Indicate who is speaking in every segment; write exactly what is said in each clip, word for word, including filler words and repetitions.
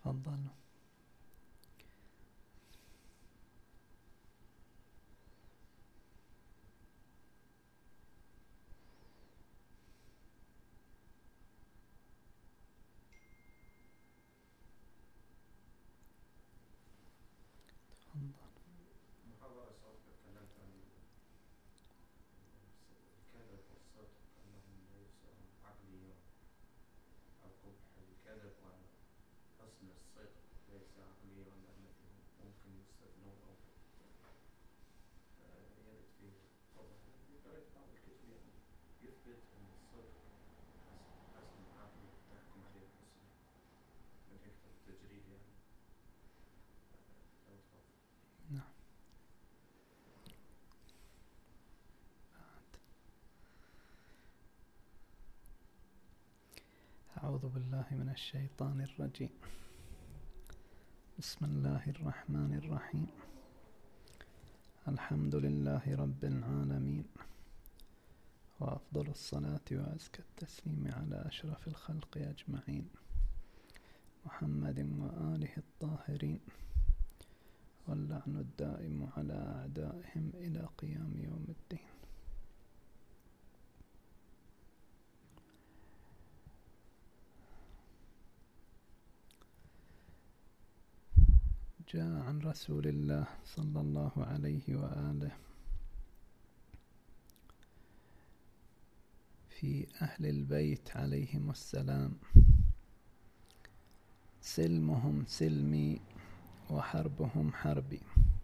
Speaker 1: تفضل.
Speaker 2: محاضرة سابقة تكلمت عن الكذب والصدق أنهم ليس عقليا أو قبح الكذب وحسن الصدق ليس عقليا لأن ممكن يستثنون أو يرد فيه طبعا في قرية بعض الكتب يعني يثبت أن الصدق حسن عقلي يحكم عليه الحسن من هيك التجريد يعني.
Speaker 1: نعم. أعوذ بالله من الشيطان الرجيم. بسم الله الرحمن الرحيم. الحمد لله رب العالمين، وأفضل الصلاة وأزكى التسليم على أشرف الخلق أجمعين، محمد وآله الطاهرين، واللعن الدائم على أعدائهم إلى قيام يوم الدين. جاء عن رسول الله صلى الله عليه وآله في أهل البيت عليهم السلام: سلمهم سلمي وحربهم حربي.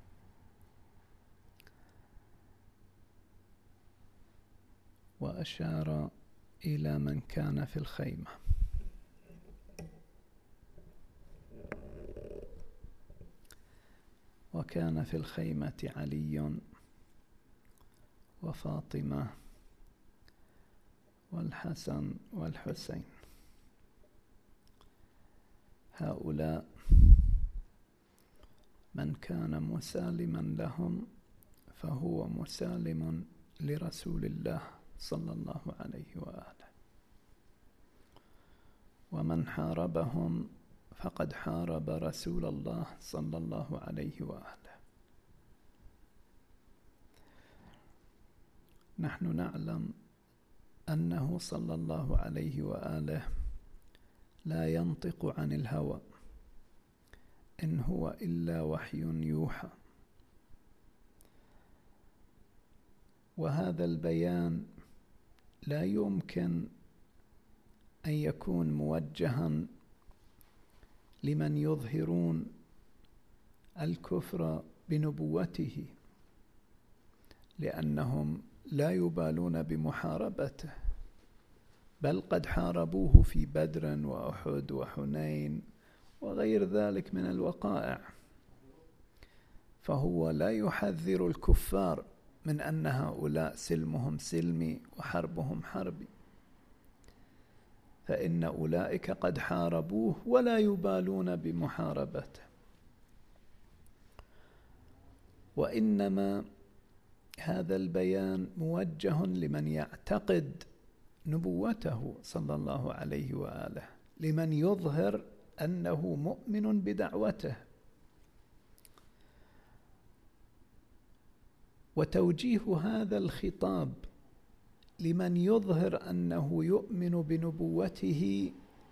Speaker 1: وأشار إلى من كان في الخيمة. وكان في الخيمة علي وفاطمة والحسن والحسين. هؤلاء من كان مسالما لهم فهو مسالم لرسول الله صلى الله عليه وآله، ومن حاربهم فقد حارب رسول الله صلى الله عليه وآله. نحن نعلم أنه صلى الله عليه وآله لا ينطق عن الهوى، إن هو إلا وحي يوحى. وهذا البيان لا يمكن أن يكون موجها لمن يظهرون الكفر بنبوته، لأنهم لا يبالون بمحاربته، بل قد حاربوه في بدر وأحد وحنين وغير ذلك من الوقائع. فهو لا يحذر الكفار من أن هؤلاء سلمهم سلمي وحربهم حربي، فإن أولئك قد حاربوه ولا يبالون بمحاربته. وإنما هذا البيان موجه لمن يعتقد نبوته صلى الله عليه وآله، لمن يظهر أنه مؤمن بدعوته. وتوجيه هذا الخطاب لمن يظهر أنه يؤمن بنبوته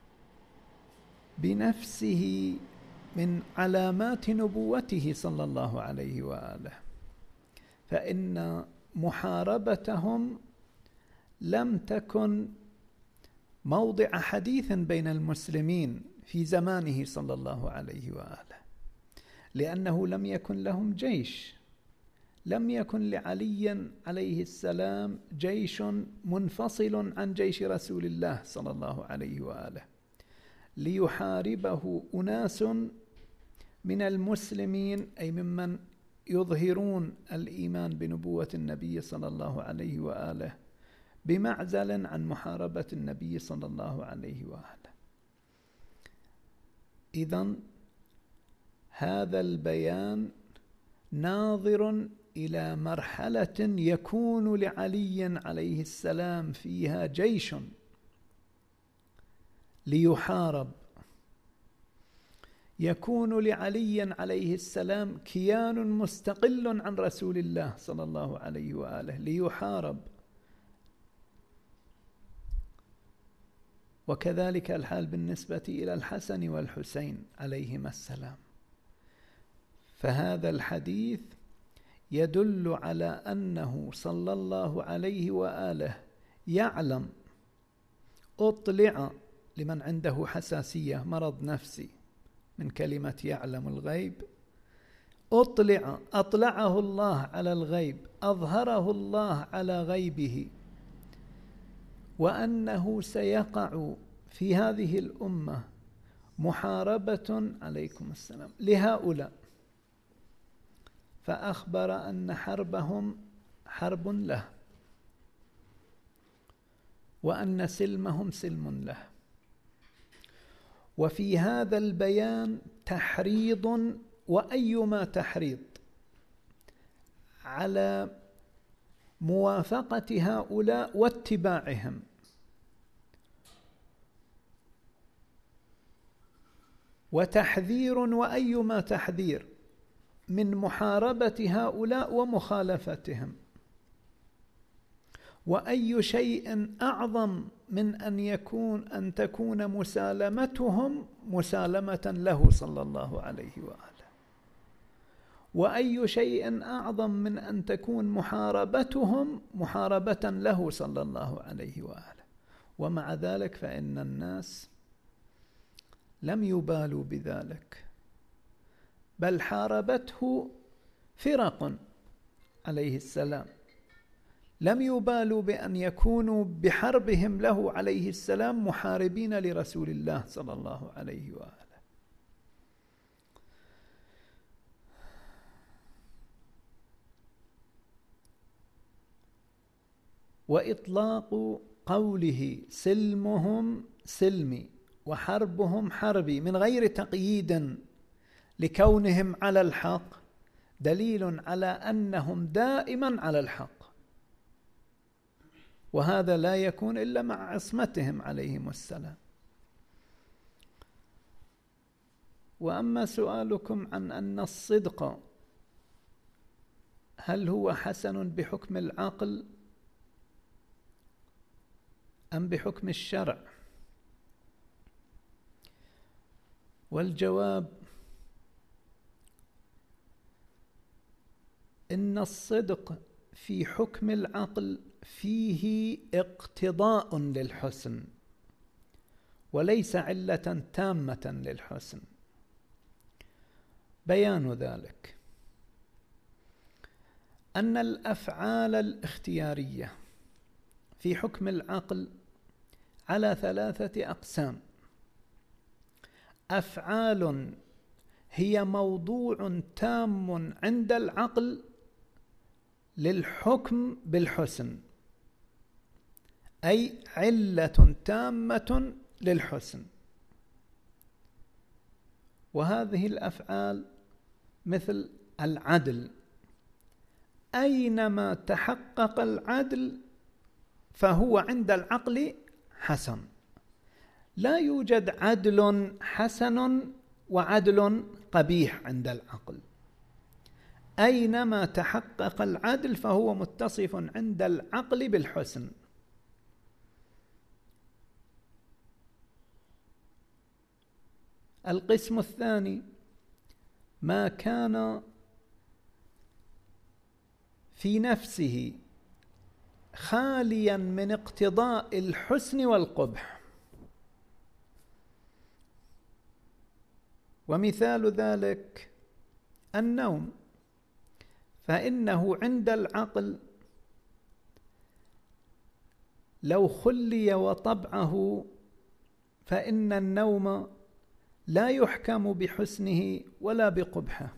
Speaker 1: بنفسه من علامات نبوته صلى الله عليه وآله، فإن محاربتهم لم تكن موضع حديث بين المسلمين في زمانه صلى الله عليه وآله، لأنه لم يكن لهم جيش، لم يكن لعلي عليه السلام جيش منفصل عن جيش رسول الله صلى الله عليه وآله ليحاربه أناس من المسلمين، أي ممن يظهرون الإيمان بنبوة النبي صلى الله عليه وآله، بمعزل عن محاربة النبي صلى الله عليه وآله. إذن هذا البيان ناظر إلى مرحلة يكون لعلي عليه السلام فيها جيش ليحارب، يكون لعلي عليه السلام كيان مستقل عن رسول الله صلى الله عليه وآله ليحارب، وكذلك الحال بالنسبة إلى الحسن والحسين عليهما السلام. فهذا الحديث يدل على أنه صلى الله عليه وآله يعلم، أطلع لمن عنده حساسية مرض نفسي من كلمة يعلم الغيب، أطلع أطلعه الله على الغيب، أظهره الله على غيبه، وأنه سيقع في هذه الأمة محاربة عليكم السلام لهؤلاء، فأخبر أن حربهم حرب له، وأن سلمهم سلم له. وفي هذا البيان تحريض، وأيما تحريض، على موافقة هؤلاء واتباعهم، وتحذير وأيما تحذير من محاربة هؤلاء ومخالفتهم. وأي شيء أعظم من أن يكون أن تكون مسالمتهم مسالمة له صلى الله عليه وآله، وأي شيء أعظم من أن تكون محاربتهم محاربة له صلى الله عليه وآله. ومع ذلك فإن الناس لم يبالوا بذلك، بل حاربته فرق عليه السلام، لم يبالوا بأن يكونوا بحربهم له عليه السلام محاربين لرسول الله صلى الله عليه وآله. وإطلاق قوله سلمهم سلمي وحربهم حربي من غير تقييد لكونهم على الحق دليل على أنهم دائما على الحق، وهذا لا يكون إلا مع عصمتهم عليهم السلام. وأما سؤالكم عن أن الصدق هل هو حسن بحكم العقل أم بحكم الشرع، والجواب إن الصدق في حكم العقل فيه اقتضاء للحسن وليس علة تامة للحسن. بيان ذلك أن الأفعال الاختيارية في حكم العقل على ثلاثة أقسام: أفعال هي موضوع تام عند العقل للحكم بالحسن، أي علة تامة للحسن، وهذه الأفعال مثل العدل، أينما تحقق العدل فهو عند العقل حسن، لا يوجد عدل حسن وعدل قبيح عند العقل، أينما تحقق العدل فهو متصف عند العقل بالحسن. القسم الثاني ما كان في نفسه خاليا من اقتضاء الحسن والقبح، ومثال ذلك النوم، فإنه عند العقل لو خلي وطبعه فإن النوم لا يحكم بحسنه ولا بقبحه.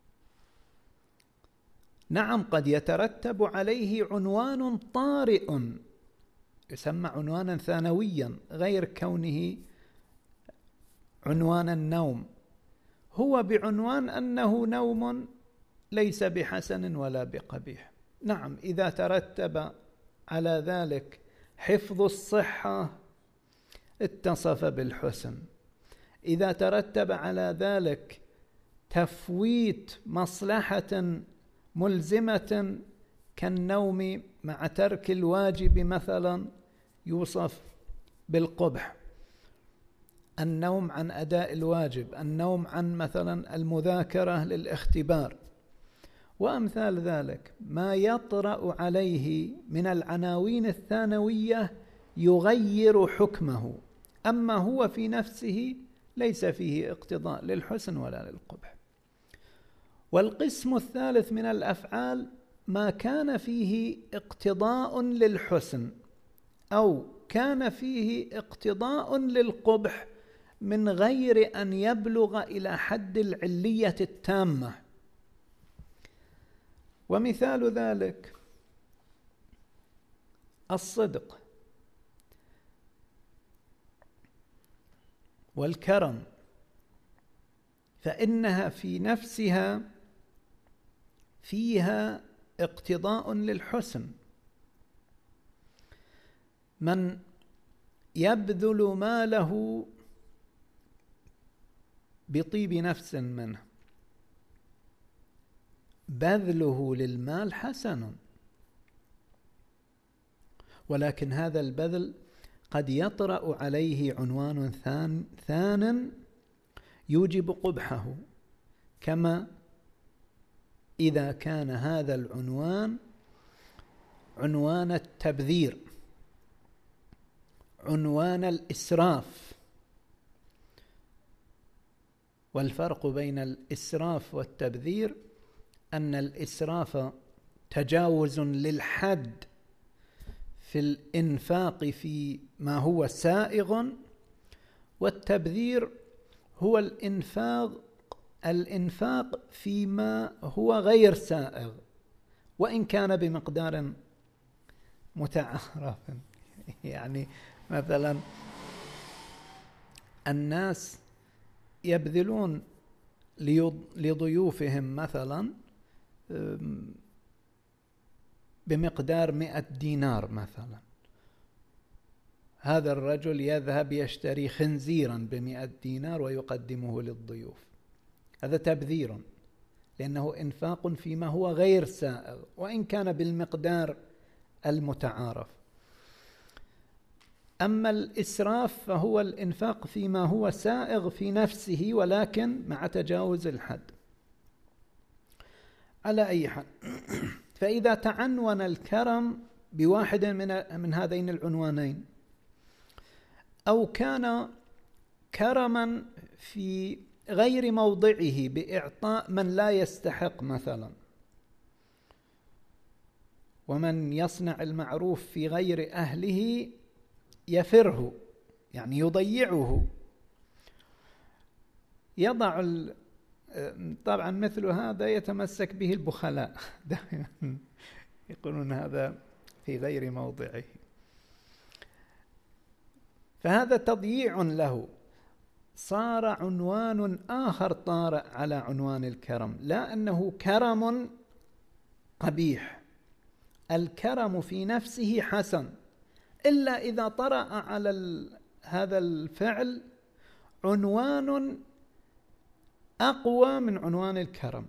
Speaker 1: نعم قد يترتب عليه عنوان طارئ يسمى عنوانا ثانويا غير كونه عنوان النوم، هو بعنوان أنه نوم ليس بحسن ولا بقبيح. نعم إذا ترتب على ذلك حفظ الصحة اتصف بالحسن، إذا ترتب على ذلك تفويت مصلحة ملزمة كالنوم مع ترك الواجب مثلا يوصف بالقبح، النوم عن أداء الواجب، النوم عن مثلا المذاكرة للاختبار وأمثال ذلك. ما يطرأ عليه من العناوين الثانوية يغير حكمه، أما هو في نفسه ليس فيه اقتضاء للحسن ولا للقبح. والقسم الثالث من الأفعال ما كان فيه اقتضاء للحسن أو كان فيه اقتضاء للقبح من غير أن يبلغ إلى حد العلية التامة. ومثال ذلك الصدق والكرم، فإنها في نفسها فيها اقتضاء للحسن. من يبذل ماله بطيب نفس منه بذله للمال حسن، ولكن هذا البذل قد يطرأ عليه عنوان ثان ثان يوجب قبحه، كما إذا كان هذا العنوان عنوان التبذير، عنوان الإسراف. والفرق بين الإسراف والتبذير أن الإسراف تجاوز للحد في الإنفاق في ما هو سائغ، والتبذير هو الإنفاق الإنفاق فيما هو غير سائغ وإن كان بمقدار متعارف. يعني مثلا الناس يبذلون لضيوفهم مثلا بمقدار مئة دينار مثلا، هذا الرجل يذهب يشتري خنزيرا بمئة دينار ويقدمه للضيوف، هذا تبذير لأنه إنفاق فيما هو غير سائغ وإن كان بالمقدار المتعارف. أما الإسراف فهو الإنفاق فيما هو سائغ في نفسه ولكن مع تجاوز الحد. على أي حال، فإذا تعنون الكرم بواحد من من هذين العنوانين أو كان كرما في غير موضعه بإعطاء من لا يستحق مثلا، ومن يصنع المعروف في غير أهله يفره يعني يضيعه، يضع طبعا مثل هذا يتمسك به البخلاء دائما يقولون هذا في غير موضعه، فهذا تضييع له، صار عنوان آخر طارئ على عنوان الكرم، لا أنه كرم قبيح، الكرم في نفسه حسن، إلا إذا طرأ على هذا الفعل عنوان أقوى من عنوان الكرم.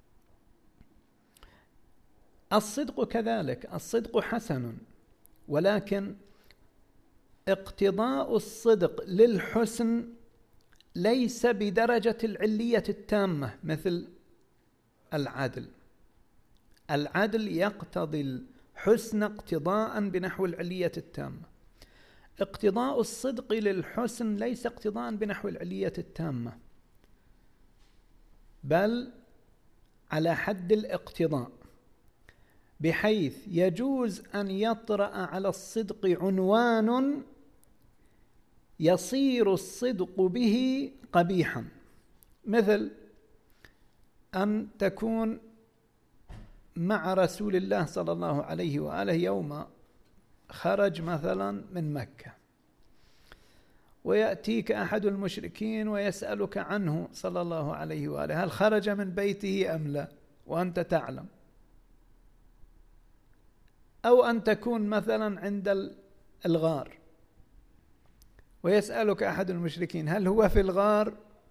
Speaker 1: الصدق كذلك، الصدق حسن، ولكن اقتضاء الصدق للحسن ليس بدرجة العلية التامة مثل العدل. العدل يقتضي الحسن اقتضاء بنحو العلية التامة، اقتضاء الصدق للحسن ليس اقتضاء بنحو العلية التامة، بل على حد الاقتضاء، بحيث يجوز أن يطرأ على الصدق عنوان يصير الصدق به قبيحا، مثل أن تكون مع رسول الله صلى الله عليه وآله يوم خرج مثلا من مكة، ويأتيك أحد المشركين ويسألك عنه صلى الله عليه وآله هل خرج من بيته أم لا وأنت تعلم، أو أن تكون مثلا عند الغار ويسألك أحد المشركين هل هو في الغار؟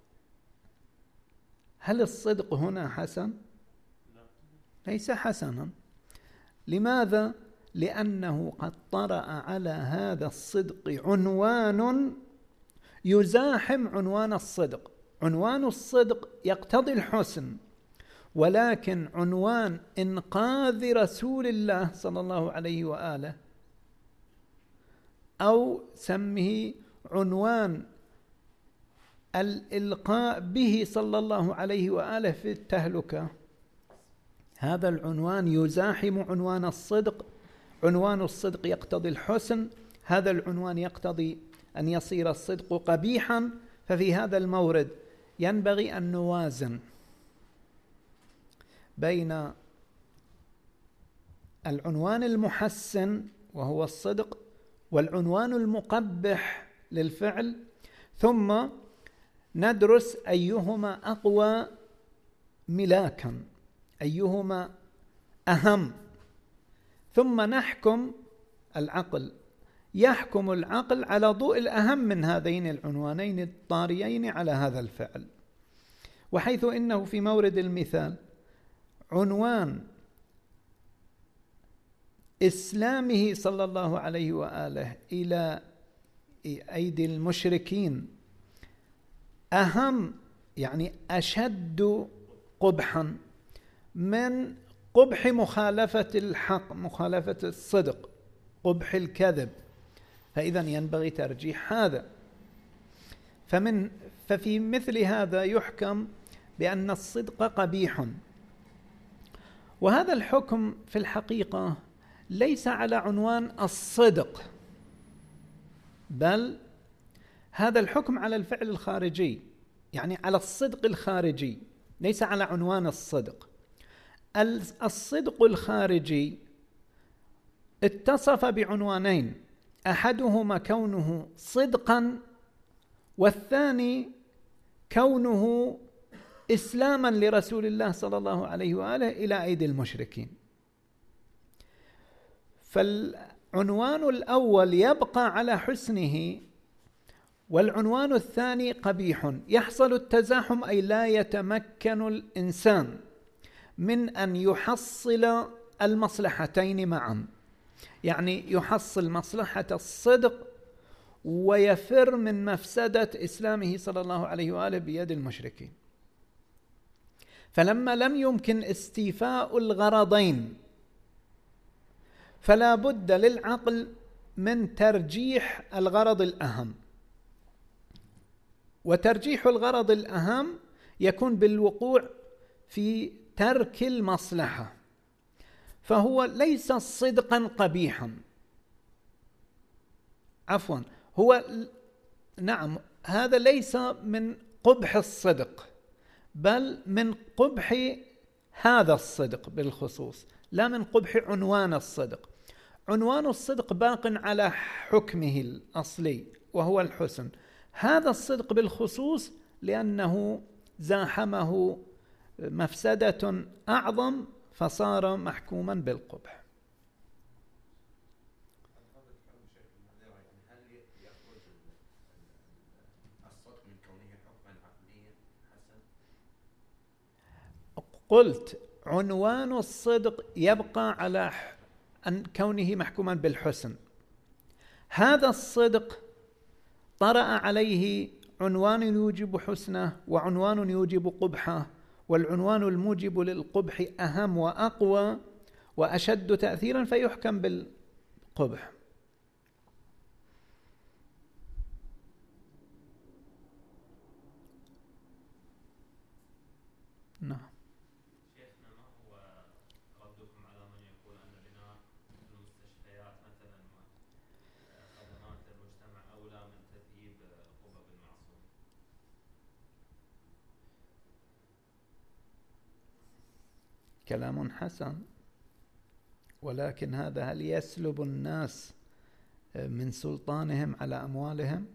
Speaker 1: هل الصدق هنا حسن؟ ليس حسنا. لماذا؟ لأنه قد طرأ على هذا الصدق عنوان يزاحم عنوان الصدق. عنوان الصدق يقتضي الحسن، ولكن عنوان إنقاذ رسول الله صلى الله عليه وآله، أو سمه عنوان الإلقاء به صلى الله عليه وآله في التهلكة، هذا العنوان يزاحم عنوان الصدق. عنوان الصدق يقتضي الحسن، هذا العنوان يقتضي أن يصير الصدق قبيحا. ففي هذا المورد ينبغي أن نوازن بين العنوان المحسن وهو الصدق والعنوان المقبح للفعل، ثم ندرس أيهما أقوى ملاكا، أيهما أهم، ثم نحكم. العقل يحكم العقل على ضوء الأهم من هذين العنوانين الطاريين على هذا الفعل. وحيث إنه في مورد المثال عنوان إسلامه صلى الله عليه وآله إلى أيدي المشركين أهم، يعني أشد قبحا من قبح مخالفة الحق، مخالفة الصدق، قبح الكذب، فإذا ينبغي ترجيح هذا. فمن ففي مثل هذا يحكم بأن الصدق قبيح. وهذا الحكم في الحقيقة ليس على عنوان الصدق، بل هذا الحكم على الفعل الخارجي، يعني على الصدق الخارجي، ليس على عنوان الصدق. الصدق الخارجي اتصف بعنوانين، أحدهما كونه صدقا، والثاني كونه إسلاما لرسول الله صلى الله عليه وآله إلى أيدي المشركين. فالعنوان الأول يبقى على حسنه، والعنوان الثاني قبيح. يحصل التزاحم، أي لا يتمكن الإنسان من أن يحصل المصلحتين معا، يعني يحصل مصلحة الصدق ويفر من مفسدة إسلامه صلى الله عليه وآله بيد المشركين. فلما لم يمكن استيفاء الغرضين فلا بد للعقل من ترجيح الغرض الأهم، وترجيح الغرض الأهم يكون بالوقوع في ترك المصلحة، فهو ليس صدقا قبيحا، عفوا هو نعم هذا ليس من قبح الصدق، بل من قبح هذا الصدق بالخصوص، لا من قبح عنوان الصدق. عنوان الصدق باق على حكمه الأصلي وهو الحسن، هذا الصدق بالخصوص لأنه زاحمه مفسدة أعظم فصار محكوما بالقبح.
Speaker 2: هل يخرج الصدق من كونه حكما عقليا حسن؟
Speaker 1: قلت عنوان الصدق يبقى على أن كونه محكوما بالحسن. هذا الصدق طرأ عليه عنوان يوجب حسنه وعنوان يوجب قبحه، والعنوان الموجب للقبح أهم وأقوى وأشد تأثيرا فيحكم بالقبح. نعم.
Speaker 3: شيخنا، ما هو ردكم على من يقول أن بناء المستشفيات مثلا وخدمات المجتمع أولى من تذهيب قبب المعصوم؟
Speaker 1: كلام حسن، ولكن هذا هل يسلب الناس من سلطانهم على أموالهم؟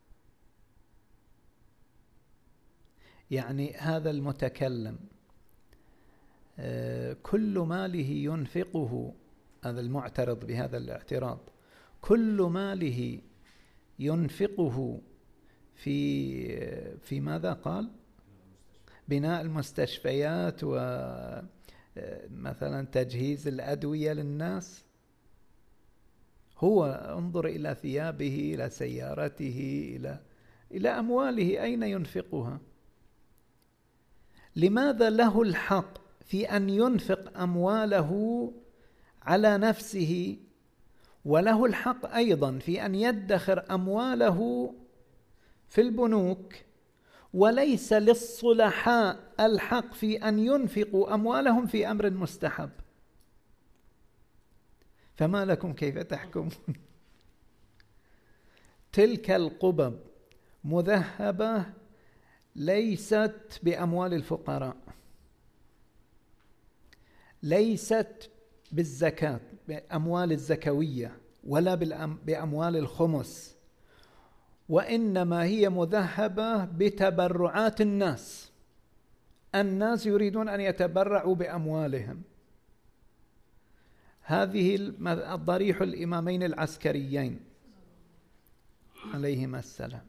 Speaker 1: يعني هذا المتكلم كل ماله ينفقه، هذا المعترض بهذا الاعتراض، كل ماله ينفقه في في ماذا قال؟ بناء المستشفيات ومثلا تجهيز الأدوية للناس. هو انظر إلى ثيابه، إلى سيارته، إلى إلى أمواله، أين ينفقها؟ لماذا له الحق في أن ينفق أمواله على نفسه، وله الحق أيضا في أن يدخر أمواله في البنوك، وليس للصلحاء الحق في أن ينفقوا أموالهم في أمر مستحب؟ فما لكم كيف تحكمون؟ تلك القبب مذهبة ليست بأموال الفقراء، ليست بالزكاة بأموال الزكوية، ولا بأموال الخمس، وإنما هي مذهبة بتبرعات الناس. الناس يريدون أن يتبرعوا بأموالهم. هذه الضريح الإمامين العسكريين عليهما السلام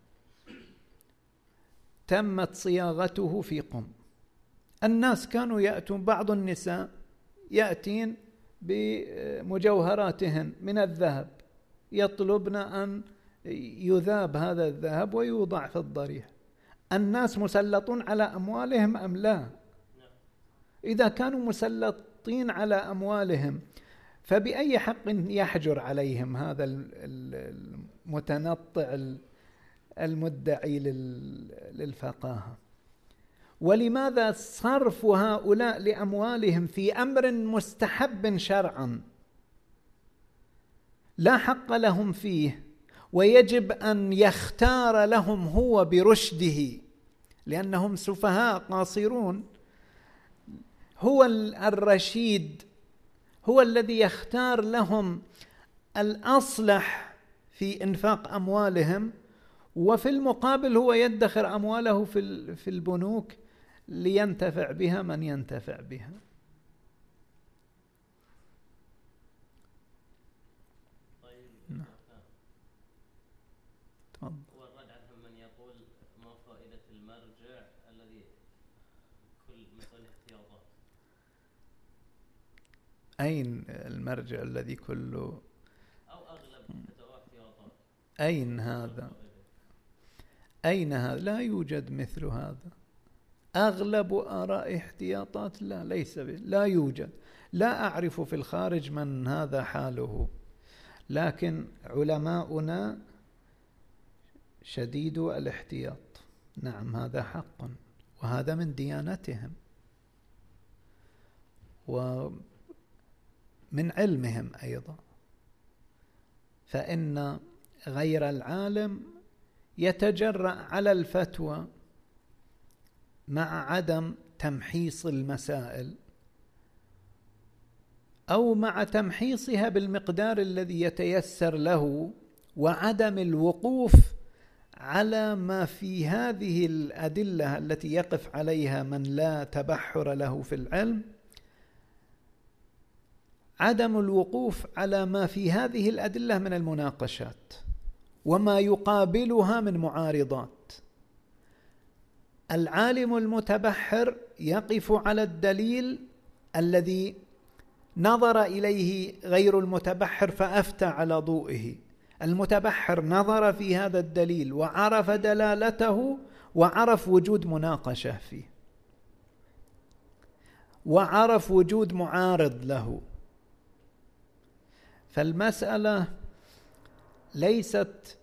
Speaker 1: تمت صياغته في قم. الناس كانوا يأتون، بعض النساء يأتين بمجوهراتهن من الذهب، يطلبن أن يذاب هذا الذهب ويوضع في الضريح. الناس مسلطون على أموالهم أم لا؟ إذا كانوا مسلطين على أموالهم فبأي حق يحجر عليهم هذا المتنطع المدعي للفقاهة؟ ولماذا صرف هؤلاء لأموالهم في أمر مستحب شرعا لا حق لهم فيه، ويجب أن يختار لهم هو برشده، لأنهم سفهاء قاصرون؟ هو الرشيد هو الذي يختار لهم الأصلح في إنفاق أموالهم، وفي المقابل هو يدخر أمواله في البنوك لينتفع بها من ينتفع بها.
Speaker 4: طيب، ورد عنهم من يقول ما فائدة المرجع الذي كل مثل احتياطات؟
Speaker 1: أين المرجع الذي كله
Speaker 4: أو أغلب فتوى احتياطات؟
Speaker 1: أين هذا؟ أين هذا؟ لا يوجد مثل هذا. أغلب آراء احتياطات لا، ليس به، لا يوجد. لا أعرف في الخارج من هذا حاله، لكن علماؤنا شديد الاحتياط. نعم، هذا حق، وهذا من ديانتهم ومن علمهم أيضا. فإن غير العالم يتجرأ على الفتوى مع عدم تمحيص المسائل، أو مع تمحيصها بالمقدار الذي يتيسر له، وعدم الوقوف على ما في هذه الأدلة التي يقف عليها من لا تبحر له في العلم، عدم الوقوف على ما في هذه الأدلة من المناقشات وما يقابلها من معارضات. العالم المتبحر يقف على الدليل الذي نظر إليه غير المتبحر فأفتى على ضوئه. المتبحر نظر في هذا الدليل وعرف دلالته، وعرف وجود مناقشة فيه، وعرف وجود معارض له. فالمسألة ليست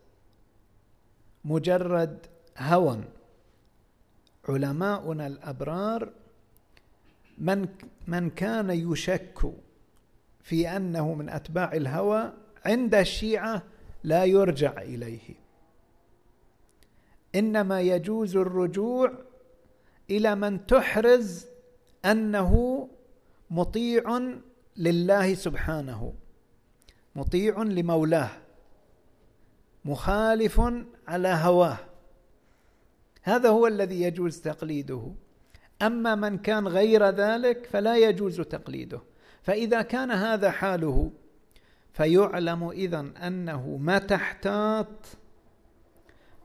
Speaker 1: مجرد هوى. علماؤنا الأبرار من من كان يشك في أنه من أتباع الهوى عند الشيعة لا يرجع إليه، إنما يجوز الرجوع إلى من تحرز أنه مطيع لله سبحانه، مطيع لمولاه، مخالف على هواه. هذا هو الذي يجوز تقليده. أما من كان غير ذلك فلا يجوز تقليده. فإذا كان هذا حاله فيعلم إذن أنه ما تحتاط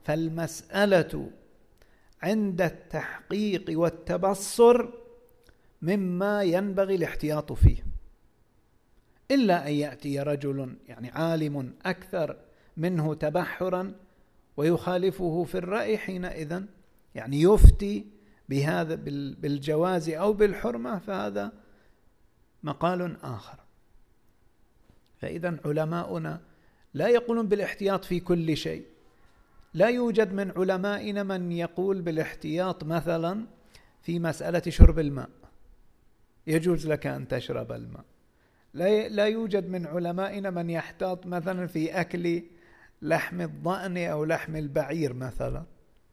Speaker 1: فالمسألة عند التحقيق والتبصر مما ينبغي الاحتياط فيه، إلا أن يأتي رجل يعني عالم أكثر منه تبحرا ويخالفه في الرأي، حينئذ يعني يفتي بهذا بالجواز أو بالحرمة، فهذا مقال آخر. فإذا علماؤنا لا يقولون بالاحتياط في كل شيء. لا يوجد من علمائنا من يقول بالاحتياط مثلا في مسألة شرب الماء، يجوز لك أن تشرب الماء. لا يوجد من علمائنا من يحتاط مثلا في أكل لحم الضأن أو لحم البعير مثلا،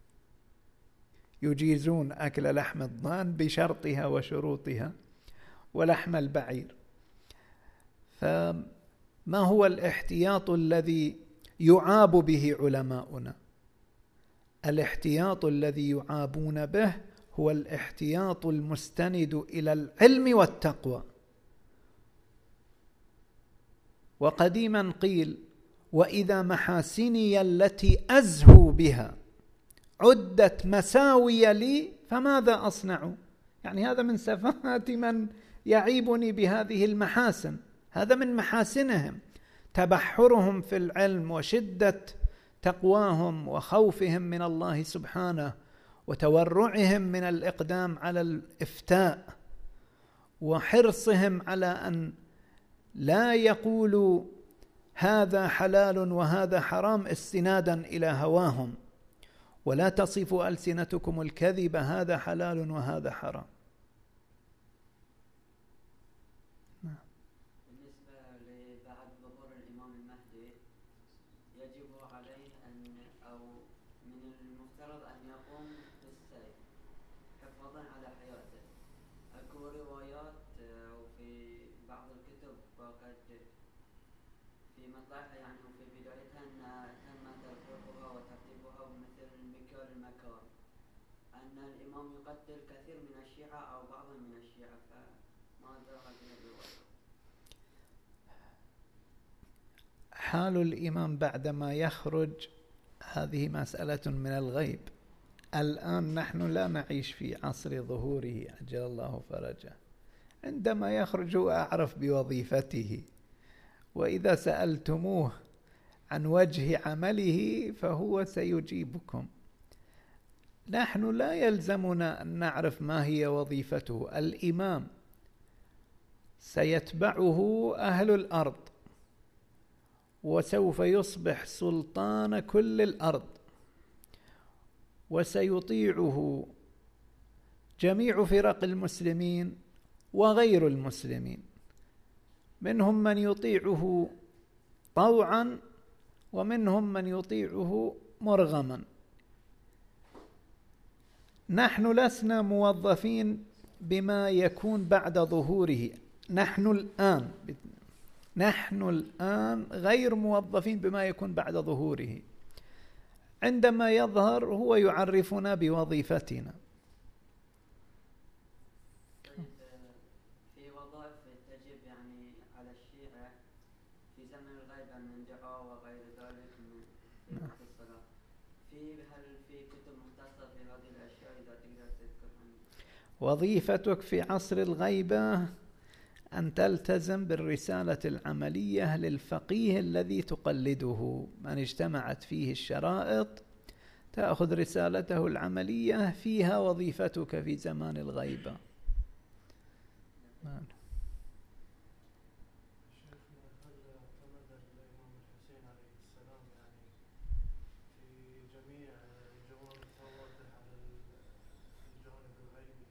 Speaker 1: يجيزون أكل لحم الضأن بشرطها وشروطها ولحم البعير. فما هو الاحتياط الذي يعاب به علماؤنا؟ الاحتياط الذي يعابون به هو الاحتياط المستند إلى العلم والتقوى. وقديما قيل: وإذا محاسني التي أزهو بها عدت مساوي لي فماذا أصنع؟ يعني هذا من سفاهة من يعيبني بهذه المحاسن. هذا من محاسنهم تبحرهم في العلم وشدة تقواهم وخوفهم من الله سبحانه وتورعهم من الإقدام على الإفتاء وحرصهم على أن لا يقولوا هذا حلال وهذا حرام استنادا إلى هواهم، ولا تصف ألسنتكم الكذب هذا حلال وهذا حرام.
Speaker 5: بالنسبة لبعد ظهور الإمام المهدي يجب عليه أن أو من المفترض أن يقوم بالسيف حفاظا على حياته. أكو روايات وفي بعض الكتب وقد في مطلعها يعني وفي بدايتها أن تم ترفيقها وترتيبها مثل مكيال المكار، أن الإمام يقتل كثير من الشيعة أو بعض من الشيعة، فماذا هذه الرواية؟
Speaker 1: حال الإمام بعدما يخرج هذه مسألة من الغيب. الآن نحن لا نعيش في عصر ظهوره عجل الله فرجه. عندما يخرج أعرف بوظيفته، وإذا سألتموه عن وجه عمله فهو سيجيبكم. نحن لا يلزمنا أن نعرف ما هي وظيفته. الإمام سيتبعه أهل الأرض وسوف يصبح سلطان كل الأرض، وسيطيعه جميع فرق المسلمين وغير المسلمين، منهم من يطيعه طوعا ومنهم من يطيعه مرغما. نحن لسنا موظفين بما يكون بعد ظهوره. نحن الآن نحن الآن غير موظفين بما يكون بعد ظهوره. عندما يظهر هو يعرفنا بوظيفتنا.
Speaker 5: طيب في وظائف تجب يعني على الشيعة في زمن الغيبة من دعاء وغير ذلك من وقت الصلاة، في هل في كتب مختصة في هذه الأشياء إذا تقدر تذكرها؟
Speaker 1: وظيفتك في عصر الغيبة أن تلتزم بالرسالة العملية للفقيه الذي تقلده، من اجتمعت فيه الشرائط تأخذ رسالته العملية، فيها وظيفتك في زمان الغيبة.
Speaker 2: شيخنا هل اعتمد الإمام الحسين عليه السلام يعني في جميع جوانب ثورته على الجانب الغيبي؟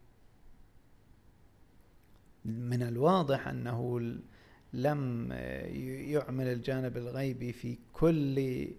Speaker 1: من الواضح أنه لم يعمل الجانب الغيبي في كل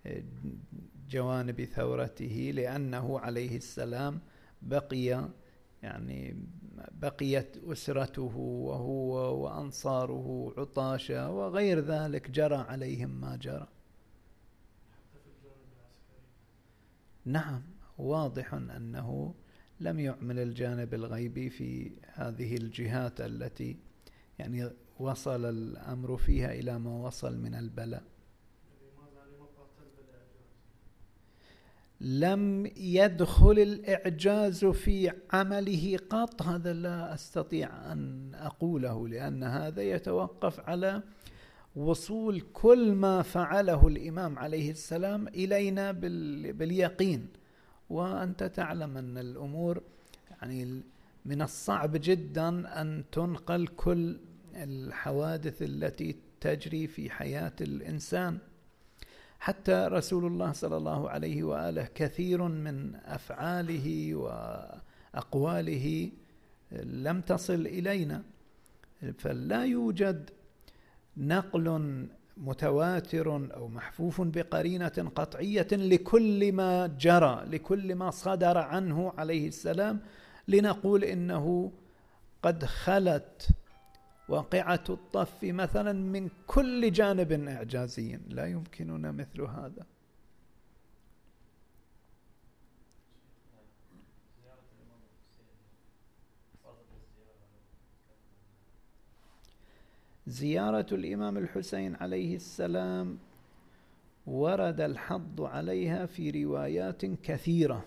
Speaker 1: جوانب ثورته، لأنه عليه السلام بقي يعني بقيت أسرته وهو وأنصاره عطاشة وغير ذلك، جرى عليهم ما جرى.
Speaker 2: حتى في الجانب العسكري؟
Speaker 1: نعم، واضح أنه لم يعمل الجانب الغيبي في هذه الجهات التي يعني وصل الأمر فيها إلى ما وصل من البلاء. لم يدخل الإعجاز في عمله قط، هذا لا أستطيع أن أقوله، لأن هذا يتوقف على وصول كل ما فعله الإمام عليه السلام إلينا باليقين. وأنت تعلم أن الأمور يعني من الصعب جدا أن تنقل كل الحوادث التي تجري في حياة الإنسان. حتى رسول الله صلى الله عليه وآله كثير من أفعاله وأقواله لم تصل إلينا، فلا يوجد نقل متواتر أو محفوف بقرينة قطعية لكل ما جرى، لكل ما صدر عنه عليه السلام، لنقول إنه قد خلت واقعة الطف مثلا من كل جانب إعجازي. لا يمكننا مثل هذا. زيارة الإمام الحسين عليه السلام ورد الحض عليها في روايات كثيرة.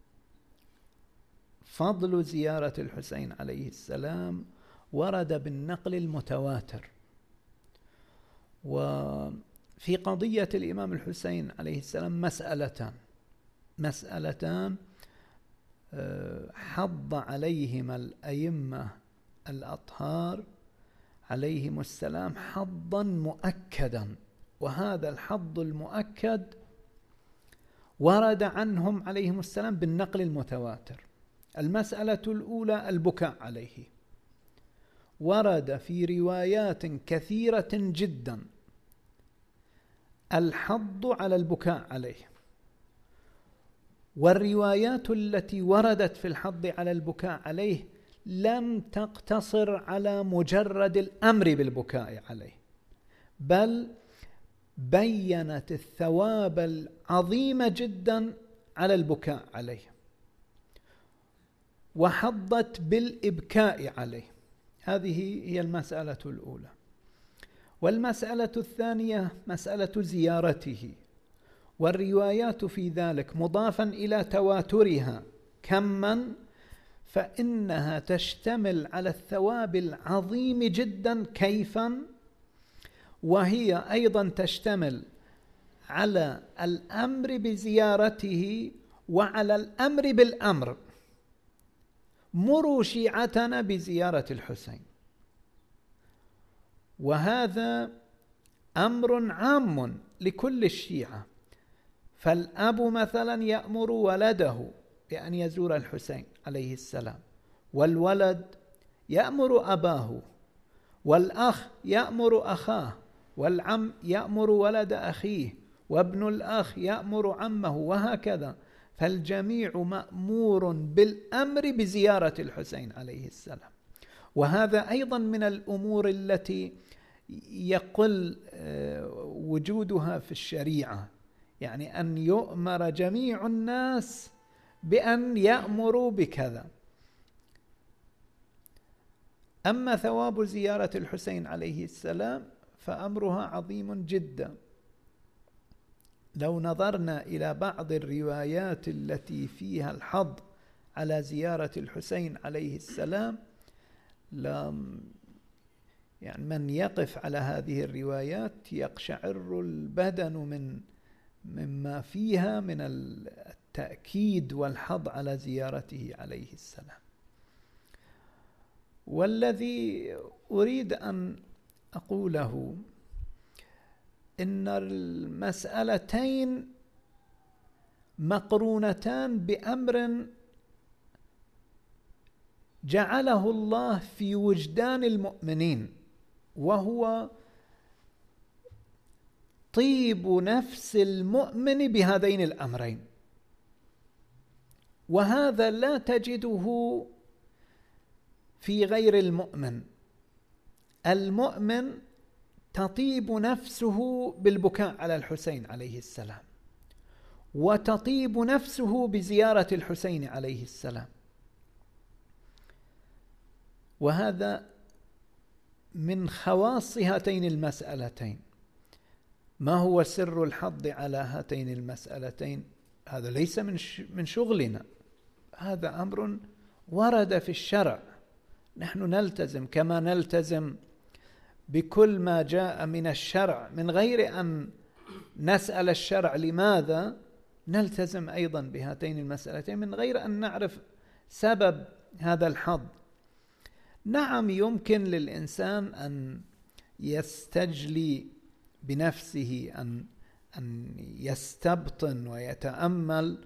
Speaker 1: فضل زيارة الحسين عليه السلام ورد بالنقل المتواتر. وفي قضية الإمام الحسين عليه السلام مسألتان مسألتان حض عليهما الأئمة الأطهار عليهم السلام حضا مؤكدا، وهذا الحض المؤكد ورد عنهم عليهم السلام بالنقل المتواتر. المسألة الأولى البكاء عليه، ورد في روايات كثيرة جدا الحض على البكاء عليه، والروايات التي وردت في الحض على البكاء عليه لم تقتصر على مجرد الأمر بالبكاء عليه، بل بيّنت الثواب العظيم جدا على البكاء عليه، وحضت بالإبكاء عليه. هذه هي المسألة الأولى. والمسألة الثانية مسألة زيارته، والروايات في ذلك مضافا إلى تواترها كما، فإنها تشتمل على الثواب العظيم جدا كيفا، وهي أيضا تشتمل على الأمر بزيارته وعلى الأمر بالأمر. مروا شيعتنا بزيارة الحسين، وهذا أمر عام لكل الشيعة. فالأب مثلا يأمر ولده بأن يزور الحسين عليه السلام، والولد يأمر أباه، والأخ يأمر أخاه، والعم يأمر ولد أخيه، وابن الأخ يأمر عمه، وهكذا. فالجميع مأمور بالأمر بزيارة الحسين عليه السلام. وهذا أيضا من الأمور التي يقل وجودها في الشريعة، يعني أن يؤمر جميع الناس بأن يأمروا بكذا. أما ثواب زيارة الحسين عليه السلام فأمرها عظيم جدا. لو نظرنا إلى بعض الروايات التي فيها الحض على زيارة الحسين عليه السلام، لم يعني من يقف على هذه الروايات يقشعر البدن من مما فيها من التأكيد والحض على زيارته عليه السلام. والذي أريد أن أقوله إن المسألتين مقرونتان بأمر جعله الله في وجدان المؤمنين، وهو طيب نفس المؤمن بهذين الأمرين. وهذا لا تجده في غير المؤمن. المؤمن تطيب نفسه بالبكاء على الحسين عليه السلام، وتطيب نفسه بزيارة الحسين عليه السلام. وهذا من خواص هاتين المسألتين. ما هو سر الحض على هاتين المسألتين؟ هذا ليس من من شغلنا، هذا أمر ورد في الشرع، نحن نلتزم كما نلتزم بكل ما جاء من الشرع من غير أن نسأل الشرع لماذا، نلتزم أيضا بهاتين المسألتين من غير أن نعرف سبب هذا الحظ. نعم يمكن للإنسان أن يستجلي بنفسه، أن أن يستبطن ويتأمل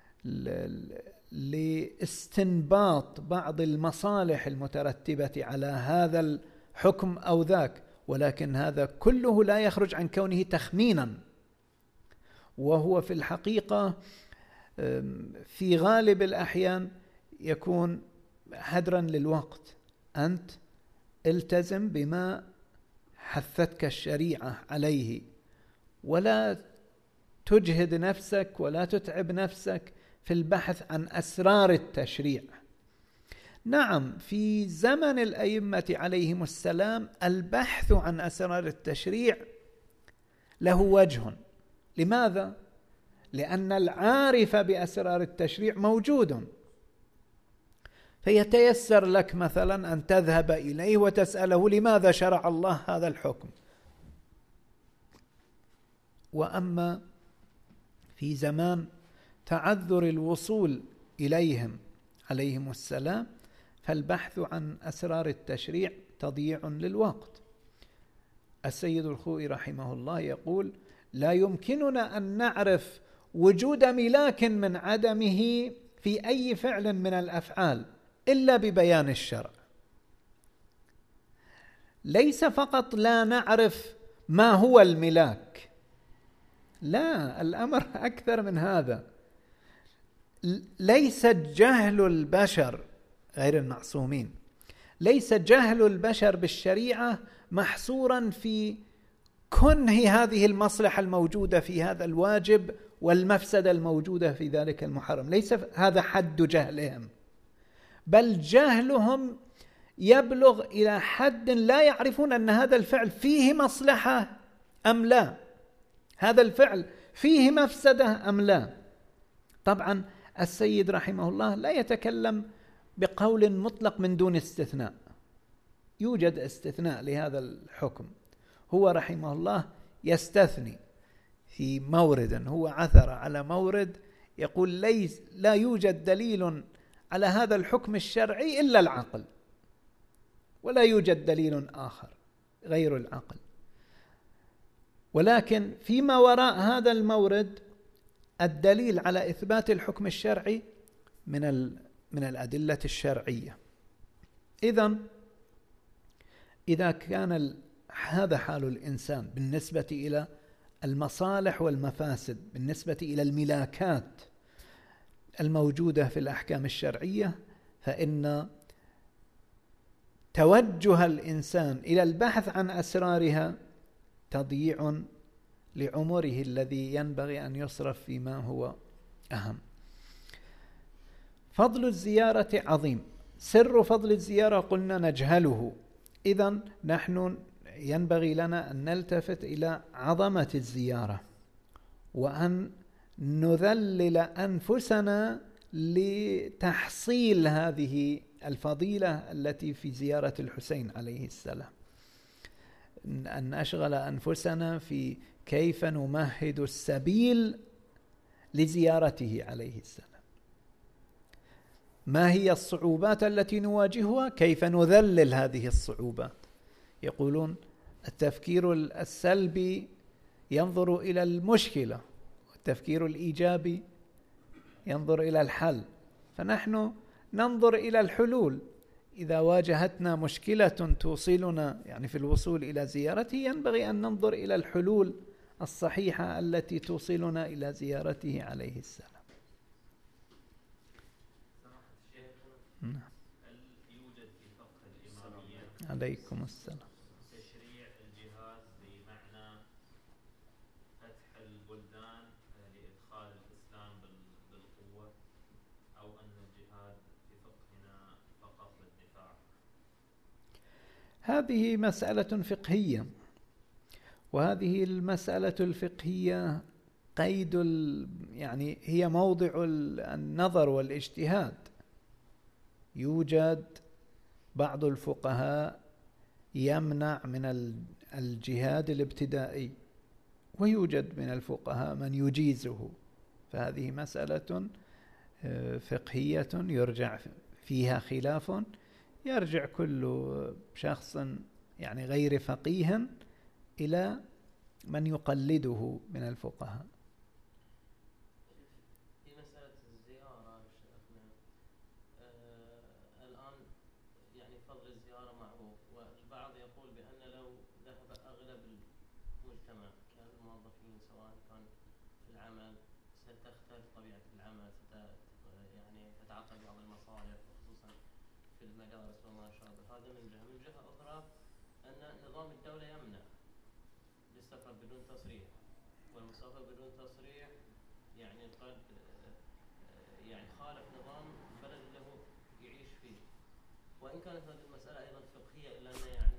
Speaker 1: لاستنباط بعض المصالح المترتبة على هذا الحكم أو ذاك، ولكن هذا كله لا يخرج عن كونه تخمينا، وهو في الحقيقة في غالب الأحيان يكون هدرا للوقت. أنت التزم بما حثتك الشريعة عليه، ولا تجهد نفسك ولا تتعب نفسك في البحث عن أسرار التشريع. نعم في زمن الأئمة عليهم السلام البحث عن أسرار التشريع له وجه. لماذا؟ لأن العارف بأسرار التشريع موجود، فيتيسر لك مثلا أن تذهب إليه وتسأله لماذا شرع الله هذا الحكم. وأما في زمان تعذر الوصول إليهم عليهم السلام فالبحث عن أسرار التشريع تضييع للوقت. السيد الخوئي رحمه الله يقول: لا يمكننا أن نعرف وجود ملاك من عدمه في أي فعل من الأفعال إلا ببيان الشرع. ليس فقط لا نعرف ما هو الملاك، لا، الأمر أكثر من هذا. ليس جهل البشر غير المعصومين، ليس جهل البشر بالشريعة محصورا في كنه هذه المصلحة الموجودة في هذا الواجب والمفسدة الموجودة في ذلك المحرم، ليس هذا حد جهلهم، بل جهلهم يبلغ إلى حد لا يعرفون أن هذا الفعل فيه مصلحة أم لا، هذا الفعل فيه مفسدة أم لا. طبعا السيد رحمه الله لا يتكلم بقول مطلق من دون استثناء، يوجد استثناء لهذا الحكم. هو رحمه الله يستثني في مورد، هو عثر على مورد يقول ليس لا يوجد دليل على هذا الحكم الشرعي إلا العقل، ولا يوجد دليل آخر غير العقل. ولكن فيما وراء هذا المورد الدليل على إثبات الحكم الشرعي من من الأدلة الشرعية. إذن إذا كان هذا حال الإنسان بالنسبة إلى المصالح والمفاسد، بالنسبة إلى الملاكات الموجودة في الأحكام الشرعية، فإن توجه الإنسان إلى البحث عن أسرارها تضييع لعمره الذي ينبغي أن يصرف فيما هو أهم. فضل الزيارة عظيم. سر فضل الزيارة قلنا نجهله، إذن نحن ينبغي لنا أن نلتفت إلى عظمة الزيارة، وأن نذلل أنفسنا لتحصيل هذه الفضيلة التي في زيارة الحسين عليه السلام، أن نشغل أنفسنا في كيف نمهد السبيل لزيارته عليه السلام، ما هي الصعوبات التي نواجهها، كيف نذلل هذه الصعوبات. يقولون التفكير السلبي ينظر إلى المشكلة، والتفكير الإيجابي ينظر إلى الحل، فنحن ننظر إلى الحلول. إذا واجهتنا مشكلة توصلنا يعني في الوصول إلى زيارته، ينبغي أن ننظر إلى الحلول الصحيحة التي توصلنا إلى زيارته عليه السلام.
Speaker 3: هل يوجد في فقه الإمامية
Speaker 1: عليكم السلام
Speaker 3: تشريع الجهاد بمعنى فتح البلدان لإدخال الإسلام بالقوة، أو أن الجهاد في فقهنا فقط للدفاع؟
Speaker 1: هذه مسألة فقهية، وهذه المسألة الفقهية قيد ال يعني هي موضع النظر والاجتهاد. يوجد بعض الفقهاء يمنع من الجهاد الابتدائي، ويوجد من الفقهاء من يجيزه، فهذه مسألة فقهية يرجع فيها خلاف، يرجع كل شخص يعني غير فقيه إلى من يقلده من الفقهاء.
Speaker 4: في مسألة الزيارة شيخنا، آه الآن يعني فضل الزيارة معروف، والبعض يقول بأن لو ذهب أغلب المجتمع كالموظفين سواء كان في العمل ستختلف طبيعة العمل، يعني تتعطل بعض المصالح خصوصا في المدارس وما شابه. هذا من جهة. من جهة أخرى أن نظام الدولة يمنع للسفر بدون تصريح، والمسافر بدون تصريح يعني قد يعني خالف نظام البلد اللي هو يعيش فيه. وإن كانت هذه المسألة أيضا فقهية إلا أن يعني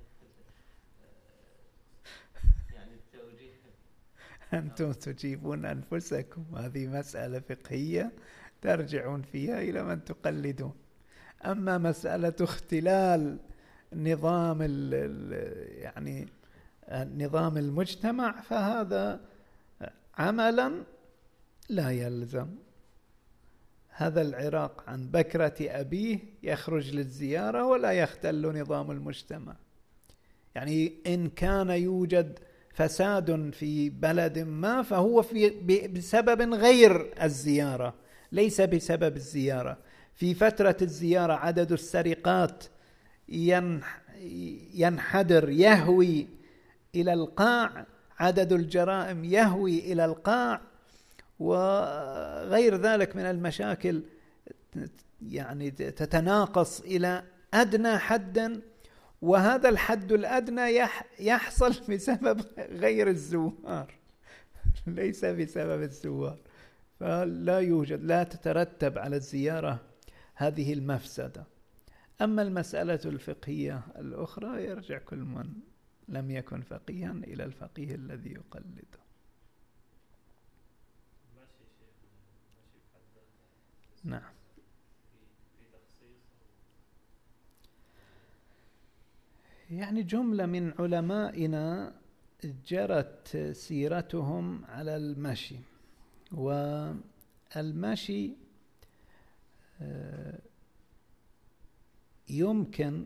Speaker 4: يعني التوجيه.
Speaker 1: أنتم تجيبون أنفسكم، هذه مسألة فقهية ترجعون فيها إلى من تقلدون. أما مسألة اختلال نظام يعني نظام المجتمع فهذا عملا لا يلزم. هذا العراق عن بكرة أبيه يخرج للزيارة ولا يختل نظام المجتمع. يعني إن كان يوجد فساد في بلد ما فهو في بسبب غير الزيارة، ليس بسبب الزيارة. في فترة الزيارة عدد السرقات ينحدر يهوي إلى القاع، عدد الجرائم يهوي إلى القاع، وغير ذلك من المشاكل يعني تتناقص إلى أدنى حد، وهذا الحد الأدنى يحصل بسبب غير الزوار ليس بسبب الزوار. فلا يوجد، لا تترتب على الزيارة هذه المفسدة. أما المسألة الفقهية الأخرى يرجع كل من لم يكن فقيها إلى الفقيه الذي يقلده. نعم. يعني جملة من علمائنا جرت سيرتهم على المشي، والمشي يمكن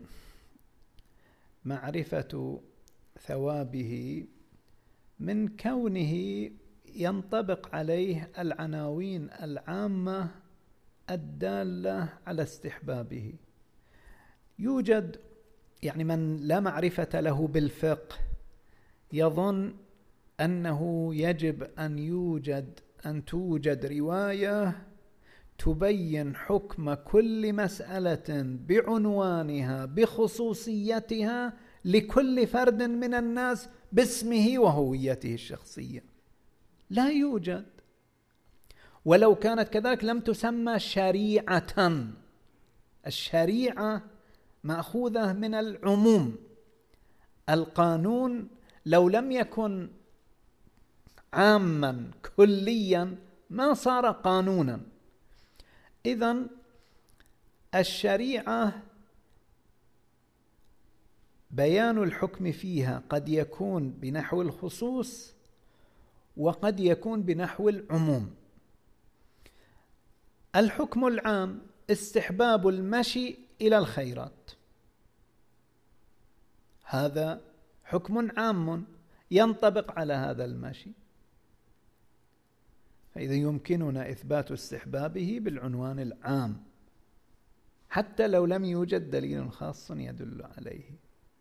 Speaker 1: معرفة ثوابه من كونه ينطبق عليه العناوين العامة الدالة على استحبابه. يوجد يعني من لا معرفة له بالفقه يظن أنه يجب أن يوجد أن توجد رواية تبين حكم كل مسألة بعنوانها بخصوصيتها لكل فرد من الناس باسمه وهويته الشخصية. لا يوجد، ولو كانت كذلك لم تسمى شريعة. الشريعة مأخوذة من العموم. القانون لو لم يكن عاما كليا ما صار قانونا. إذن الشريعة بيان الحكم فيها قد يكون بنحو الخصوص وقد يكون بنحو العموم. الحكم العام استحباب المشي إلى الخيرات، هذا حكم عام ينطبق على هذا المشي، فإذا يمكننا إثبات استحبابه بالعنوان العام حتى لو لم يوجد دليل خاص يدل عليه.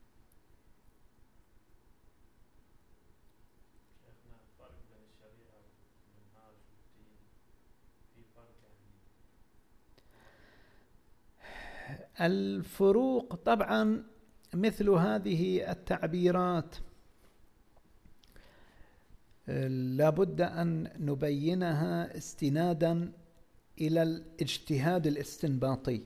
Speaker 1: الفروق طبعا مثل هذه التعبيرات لابد أن نبينها استنادا إلى الاجتهاد الاستنباطي،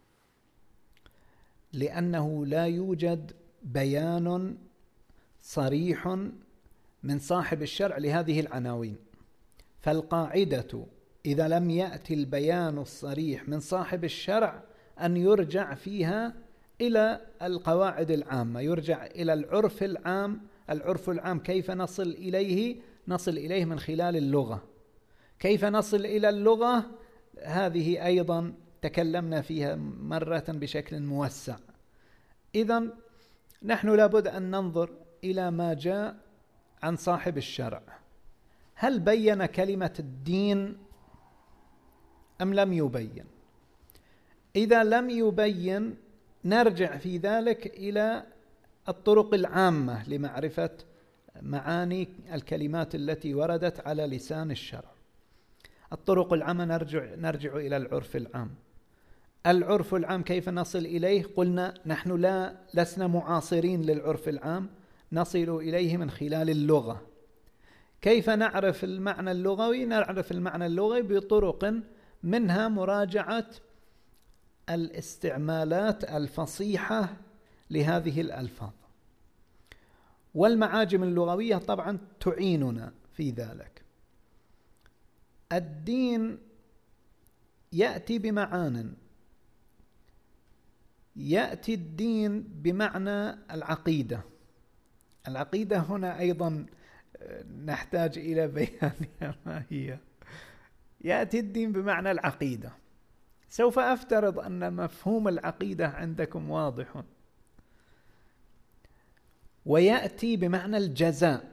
Speaker 1: لأنه لا يوجد بيان صريح من صاحب الشرع لهذه العناوين، فالقاعدة إذا لم يأتي البيان الصريح من صاحب الشرع أن يرجع فيها إلى القواعد العامة، يرجع إلى العرف العام. العرف العام كيف نصل إليه؟ نصل إليه من خلال اللغة. كيف نصل إلى اللغة؟ هذه أيضا تكلمنا فيها مرة بشكل موسع. إذن نحن لابد أن ننظر إلى ما جاء عن صاحب الشرع، هل بين كلمة الدين أم لم يبين؟ إذا لم يبين نرجع في ذلك إلى الطرق العامة لمعرفة معاني الكلمات التي وردت على لسان الشرع. الطرق العامة نرجع, نرجع إلى العرف العام. العرف العام كيف نصل إليه؟ قلنا نحن لا لسنا معاصرين للعرف العام، نصل إليه من خلال اللغة. كيف نعرف المعنى اللغوي؟ نعرف المعنى اللغوي بطرق منها مراجعة الاستعمالات الفصيحة لهذه الألفاظ، والمعاجم اللغوية طبعا تعيننا في ذلك. الدين يأتي بمعان، يأتي الدين بمعنى العقيدة. العقيدة هنا أيضا نحتاج إلى بيانها ما هي. يأتي الدين بمعنى العقيدة. سوف أفترض أن مفهوم العقيدة عندكم واضح. ويأتي بمعنى الجزاء.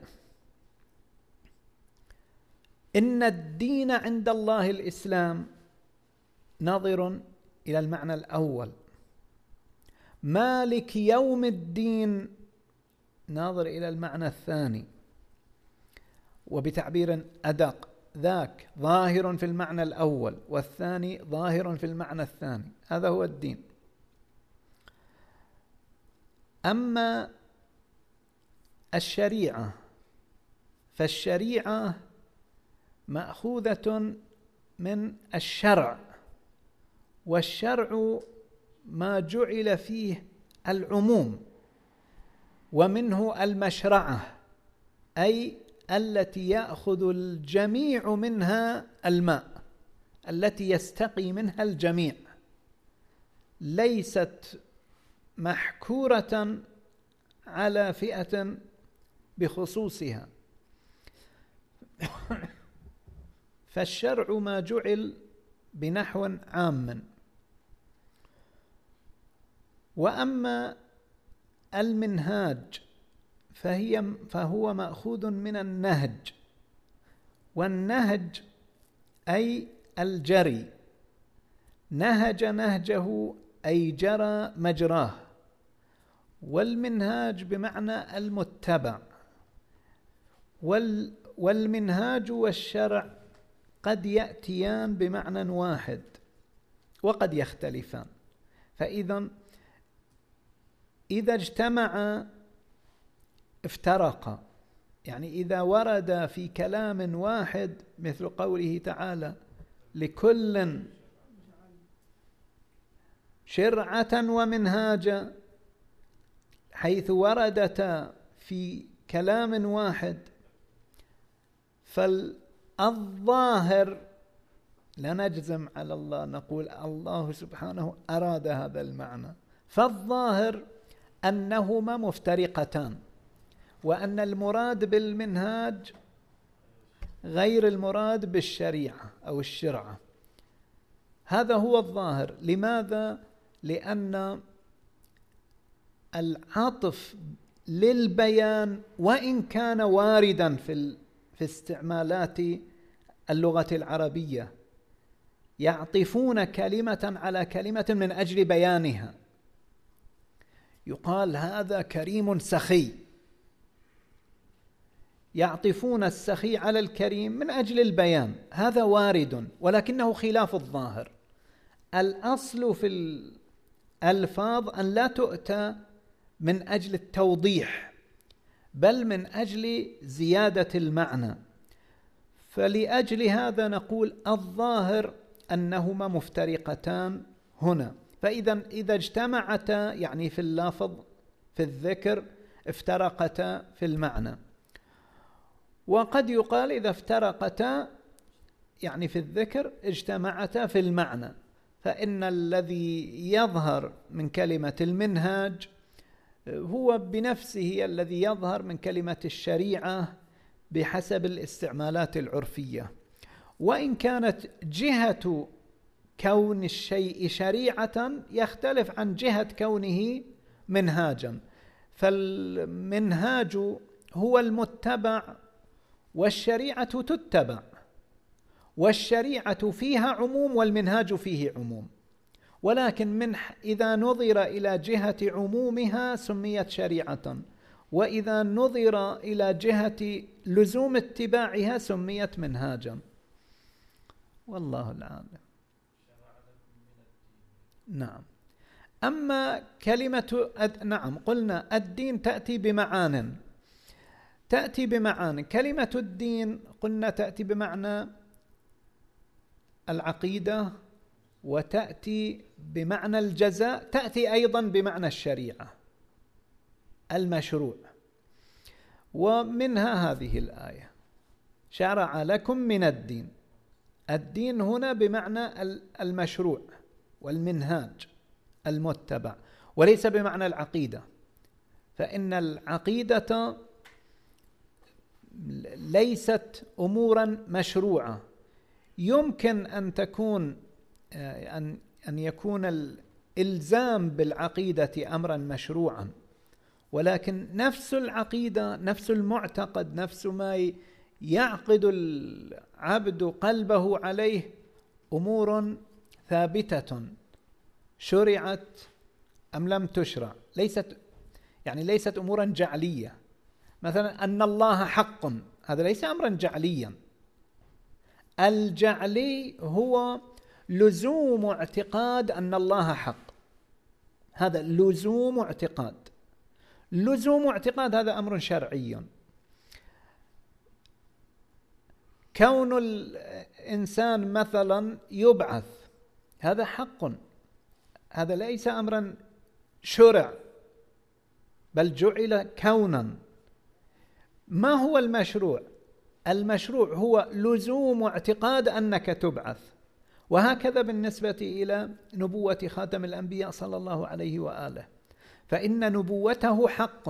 Speaker 1: إن الدين عند الله الإسلام، ناظر إلى المعنى الأول. مالك يوم الدين، ناظر إلى المعنى الثاني. وبتعبير أدق، ذاك ظاهر في المعنى الأول والثاني ظاهر في المعنى الثاني. هذا هو الدين. أما الشريعة فالشريعة مأخوذة من الشرع، والشرع ما جعل فيه العموم، ومنه المشرعة أي التي يأخذ الجميع منها الماء، التي يستقي منها الجميع، ليست محكورة على فئة بخصوصها. فالشرع ما جعل بنحو عام. وأما المنهاج فهي فهو مأخوذ من النهج، والنهج أي الجري. نهج نهجه أي جرى مجراه. والمنهاج بمعنى المتبع. وال والمنهاج والشرع قد يأتيان بمعنى واحد وقد يختلفان. فإذا إذا اجتمع افترقا، يعني إذا ورد في كلام واحد مثل قوله تعالى لكل شرعة ومنهاجا، حيث وردتا في كلام واحد، فالظاهر لا نجزم على الله، نقول الله سبحانه أراد هذا المعنى. فالظاهر أنهما مفترقتان، وأن المراد بالمنهاج غير المراد بالشريعة أو الشرعة. هذا هو الظاهر. لماذا؟ لأن العطف للبيان وإن كان واردا في في استعمالات اللغة العربية، يعطفون كلمة على كلمة من أجل بيانها. يقال هذا كريم سخي، يعطفون السخي على الكريم من أجل البيان، هذا وارد، ولكنه خلاف الظاهر. الأصل في الألفاظ أن لا تؤتى من أجل التوضيح، بل من أجل زيادة المعنى. فلأجل هذا نقول الظاهر أنهما مفترقتان هنا. فإذا إذا اجتمعتا يعني في اللفظ في الذكر افترقتا في المعنى. وقد يقال إذا افترقتا يعني في الذكر اجتمعتا في المعنى، فإن الذي يظهر من كلمة المنهاج هو بنفسه الذي يظهر من كلمة الشريعة بحسب الاستعمالات العرفية، وإن كانت جهة كون الشيء شريعة يختلف عن جهة كونه منهاجا. فالمنهاج هو المتبع والشريعة تتبع، والشريعة فيها عموم والمنهاج فيه عموم، ولكن من إذا نظر إلى جهة عمومها سميت شريعة، وإذا نظر إلى جهة لزوم اتباعها سميت منهاجا، والله العالم. نعم. أما كلمة أد... نعم قلنا الدين تأتي بمعان، تأتي بمعان. كلمة الدين قلنا تأتي بمعنى العقيدة، وتأتي بمعنى الجزاء، تأتي أيضا بمعنى الشريعة المشروع. ومنها هذه الآية شرع لكم من الدين. الدين هنا بمعنى المشروع والمنهاج المتبع، وليس بمعنى العقيدة، فإن العقيدة ليست أمورا مشروعة. يمكن أن تكون أن أن يكون الإلزام بالعقيدة أمرا مشروعا، ولكن نفس العقيدة، نفس المعتقد، نفس ما يعقد العبد قلبه عليه أمور ثابتة شرعت أم لم تشرع، ليست يعني ليست أمورا جعلية. مثلا أن الله حق، هذا ليس أمرا جعليا. الجعلي هو لزوم اعتقاد أن الله حق، هذا لزوم اعتقاد. لزوم اعتقاد هذا أمر شرعي. كون الإنسان مثلا يبعث هذا حق، هذا ليس أمرا شرع بل جعل كونا. ما هو المشروع؟ المشروع هو لزوم اعتقاد أنك تبعث. وهكذا بالنسبة إلى نبوة خاتم الأنبياء صلى الله عليه وآله، فإن نبوته حق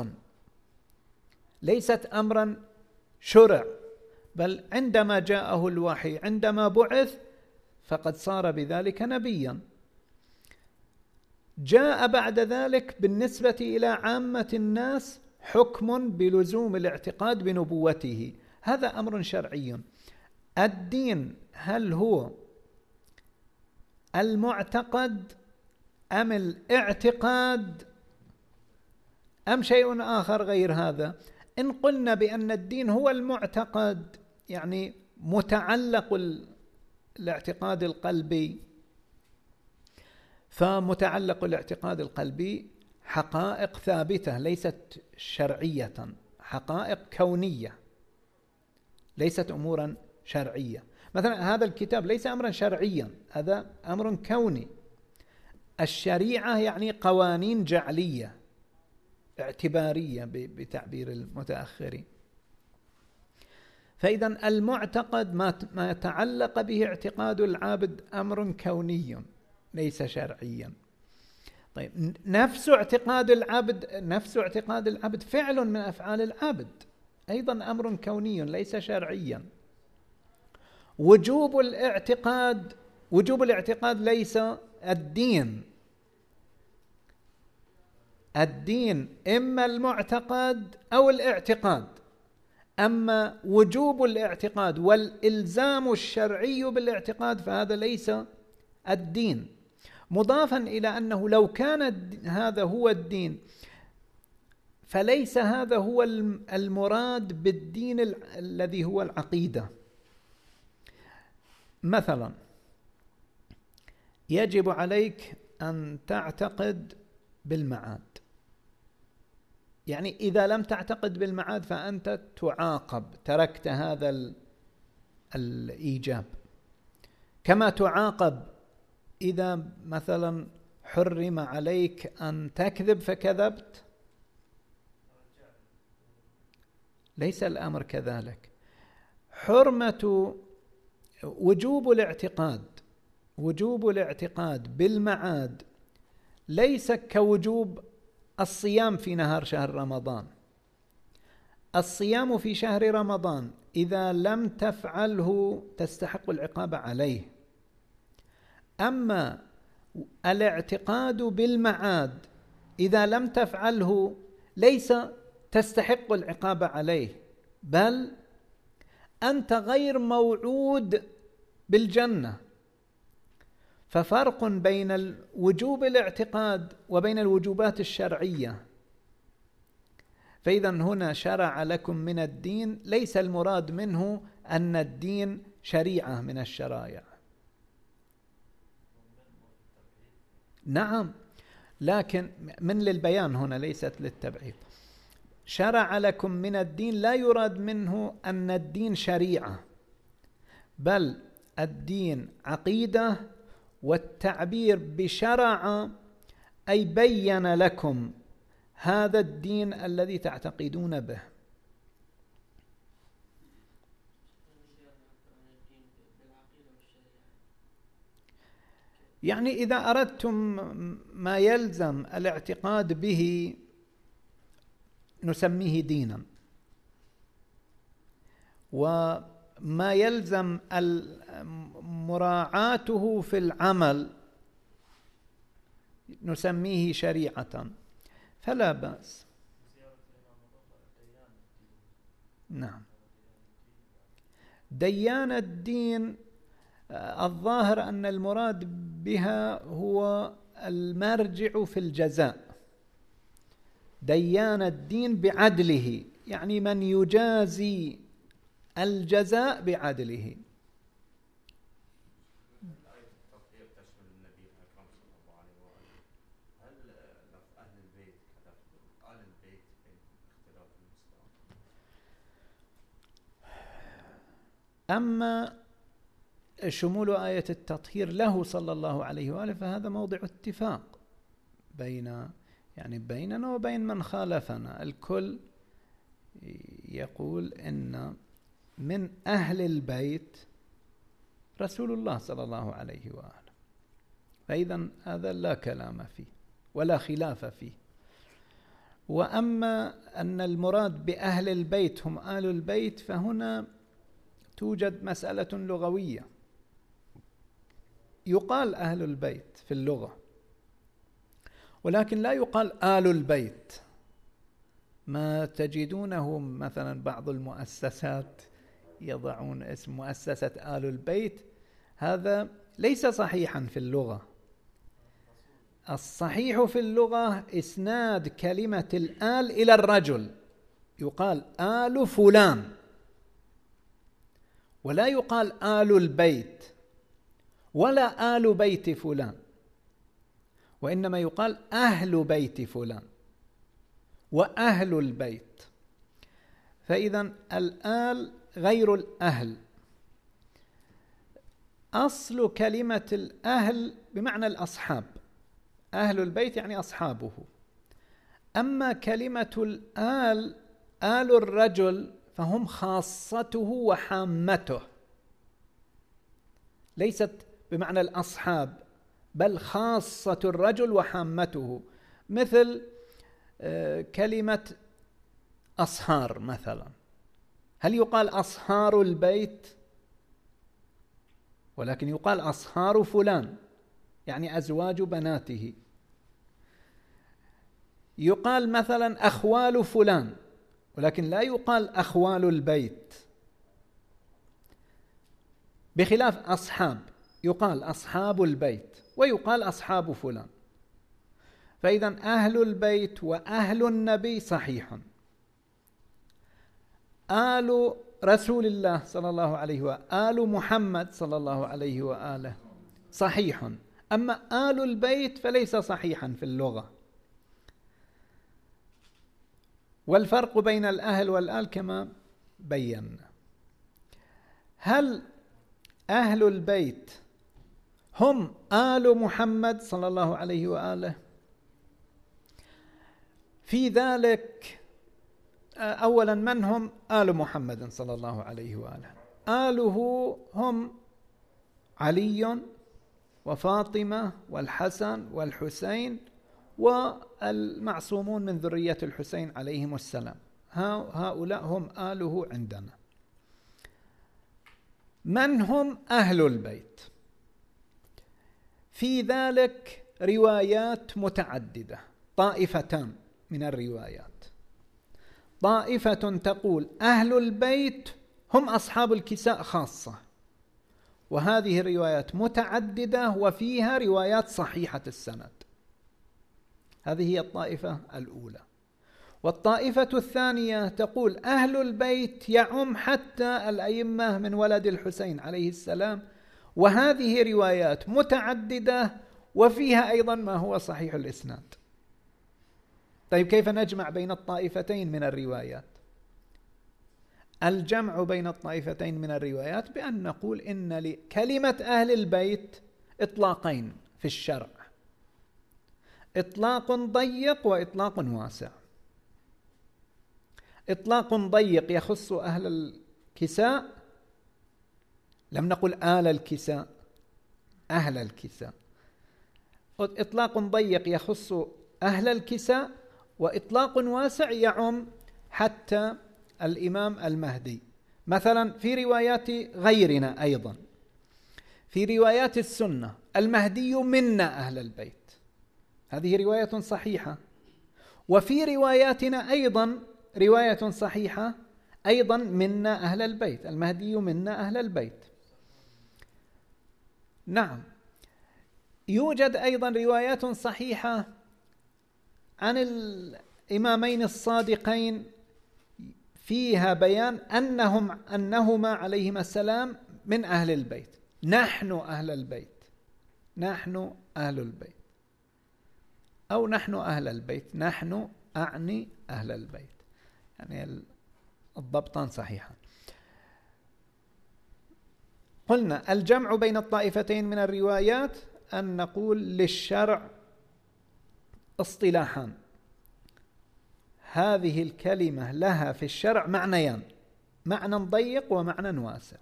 Speaker 1: ليست أمرا شرع، بل عندما جاءه الوحي عندما بعث فقد صار بذلك نبيا. جاء بعد ذلك بالنسبة إلى عامة الناس حكم بلزوم الاعتقاد بنبوته، هذا أمر شرعي. الدين هل هو المعتقد أم الاعتقاد أم شيء آخر غير هذا؟ إن قلنا بأن الدين هو المعتقد، يعني متعلق الاعتقاد القلبي، فمتعلق الاعتقاد القلبي حقائق ثابتة ليست شرعية، حقائق كونية ليست أمورا شرعية. مثلا هذا الكتاب ليس أمرا شرعيا، هذا أمر كوني. الشريعة يعني قوانين جعلية اعتبارية بتعبير المتأخرين. فإذا المعتقد ما يتعلق به اعتقاد العابد أمر كوني ليس شرعيا. طيب نفس اعتقاد العبد نفس اعتقاد العبد فعل من أفعال العبد، أيضا أمر كوني ليس شرعيا. وجوب الاعتقاد وجوب الاعتقاد ليس الدين. الدين إما المعتقد أو الاعتقاد، أما وجوب الاعتقاد والإلزام الشرعي بالاعتقاد فهذا ليس الدين. مضافا إلى أنه لو كان هذا هو الدين فليس هذا هو المراد بالدين الذي هو العقيدة. مثلا يجب عليك أن تعتقد بالمعاد، يعني إذا لم تعتقد بالمعاد فأنت تعاقب، تركت هذا الإيجاب. كما تعاقب إذا مثلا حرم عليك أن تكذب فكذبت، ليس الأمر كذلك. حرمة وجوب الاعتقاد وجوب الاعتقاد بالمعاد ليس كوجوب الصيام في نهار شهر رمضان. الصيام في شهر رمضان إذا لم تفعله تستحق العقاب عليه، أما الاعتقاد بالمعاد إذا لم تفعله ليس تستحق العقاب عليه، بل أنت غير موعود بالجنة. ففرق بين وجوب الاعتقاد وبين الوجوبات الشرعية. فإذا هنا شرع لكم من الدين ليس المراد منه أن الدين شريعة من الشرائع، نعم، لكن من للبيان هنا ليست للتبعيض. شرع لكم من الدين لا يراد منه أن الدين شريعة، بل الدين عقيدة، والتعبير بشرع أي بين لكم هذا الدين الذي تعتقدون به. يعني إذا أردتم ما يلزم الاعتقاد به نسميه دينا، وما يلزم مراعاته في العمل نسميه شريعة، فلا بأس. نعم، ديان الدين الظاهر أن المراد بها هو المرجع في الجزاء. ديان الدين بعدله، يعني من يجازي الجزاء بعدله. أما شمول آية التطهير له صلى الله عليه وآله فهذا موضع اتفاق بين يعني بيننا وبين من خالفنا. الكل يقول إن من أهل البيت رسول الله صلى الله عليه وآله، فإذا هذا لا كلام فيه ولا خلاف فيه. وأما أن المراد بأهل البيت هم آل البيت فهنا توجد مسألة لغوية. يقال أهل البيت في اللغة، ولكن لا يقال آل البيت. ما تجدونه مثلا بعض المؤسسات يضعون اسم مؤسسة آل البيت، هذا ليس صحيحا في اللغة. الصحيح في اللغة إسناد كلمة الآل إلى الرجل، يقال آل فلان، ولا يقال آل البيت ولا آل بيت فلان، وإنما يقال أهل بيت فلان وأهل البيت. فإذا الآل غير الأهل. أصل كلمة الأهل بمعنى الأصحاب، أهل البيت يعني أصحابه. أما كلمة الآل، آل الرجل فهم خاصته وحامته، ليست بمعنى الأصحاب بل خاصة الرجل وحامته. مثل كلمة أصهار مثلا، هل يقال أصهار البيت؟ ولكن يقال أصهار فلان، يعني أزواج بناته. يقال مثلا أخوال فلان، ولكن لا يقال أخوال البيت. بخلاف أصحاب، يقال أصحاب البيت ويقال أصحاب فلان. فإذا أهل البيت وأهل النبي صحيح، آل رسول الله صلى الله عليه وآله، آل محمد صلى الله عليه وآله صحيح. أما آل البيت فليس صحيحا في اللغة. والفرق بين الأهل والآل كما بينا. هل أهل البيت هم آل محمد صلى الله عليه وآله؟ في ذلك أولا من هم آل محمد صلى الله عليه وآله؟ آله هم علي وفاطمة والحسن والحسين والمعصومون من ذرية الحسين عليهم السلام، هؤلاء هم آله عندنا. من هم أهل البيت؟ في ذلك روايات متعددة، طائفتان من الروايات. طائفة تقول أهل البيت هم أصحاب الكساء خاصة، وهذه الروايات متعددة وفيها روايات صحيحة السند، هذه هي الطائفة الأولى. والطائفة الثانية تقول أهل البيت يعم حتى الأئمة من ولد الحسين عليه السلام، وهذه روايات متعددة وفيها أيضا ما هو صحيح الإسناد. طيب كيف نجمع بين الطائفتين من الروايات؟ الجمع بين الطائفتين من الروايات بأن نقول إن لكلمة أهل البيت إطلاقين في الشرع، إطلاق ضيق وإطلاق واسع. إطلاق ضيق يخص أهل الكساء، لم نقل آل الكساء، أهل الكساء. إطلاق ضيق يخص أهل الكساء، وإطلاق واسع يعم حتى الإمام المهدي. مثلا في روايات غيرنا أيضا، في روايات السنة المهدي منا أهل البيت، هذه رواية صحيحة. وفي رواياتنا أيضا رواية صحيحة أيضا منا أهل البيت، المهدي منا أهل البيت. نعم، يوجد أيضا روايات صحيحة عن الإمامين الصادقين فيها بيان أنهم أنهما عليهما السلام من أهل البيت، نحن أهل البيت، نحن أهل البيت، أو نحن أهل البيت، نحن أعني أهل البيت، يعني الضبطان صحيحا. قلنا الجمع بين الطائفتين من الروايات أن نقول للشرع اصطلاحان، هذه الكلمة لها في الشرع معنيان، معنى ضيق ومعنى واسع.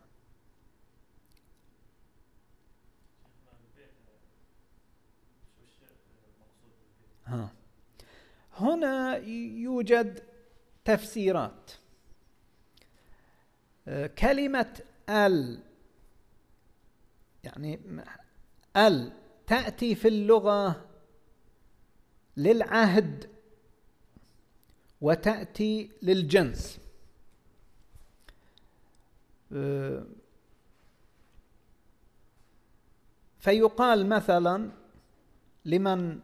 Speaker 1: ها. هنا يوجد تفسيرات. كلمة ال يعني ال تأتي في اللغة للعهد وتأتي للجنس. فيقال مثلا لمن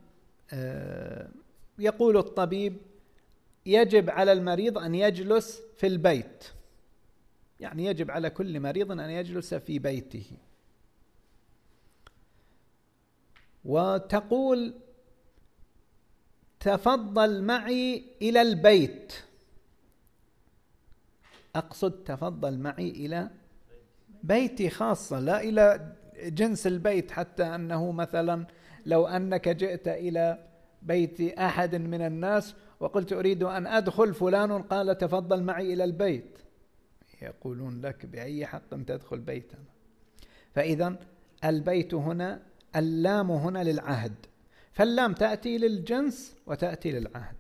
Speaker 1: يقول الطبيب يجب على المريض أن يجلس في البيت، يعني يجب على كل مريض أن يجلس في بيته، وتقول تفضل معي إلى البيت، أقصد تفضل معي إلى بيتي خاصة، لا إلى جنس البيت، حتى أنه مثلا لو أنك جئت إلى بيت أحد من الناس وقلت أريد أن أدخل، فلان قال تفضل معي إلى البيت، يقولون لك بأي حق تدخل بيتنا؟ فإذا البيت هنا اللام هنا للعهد، فاللام تأتي للجنس وتأتي للعهد.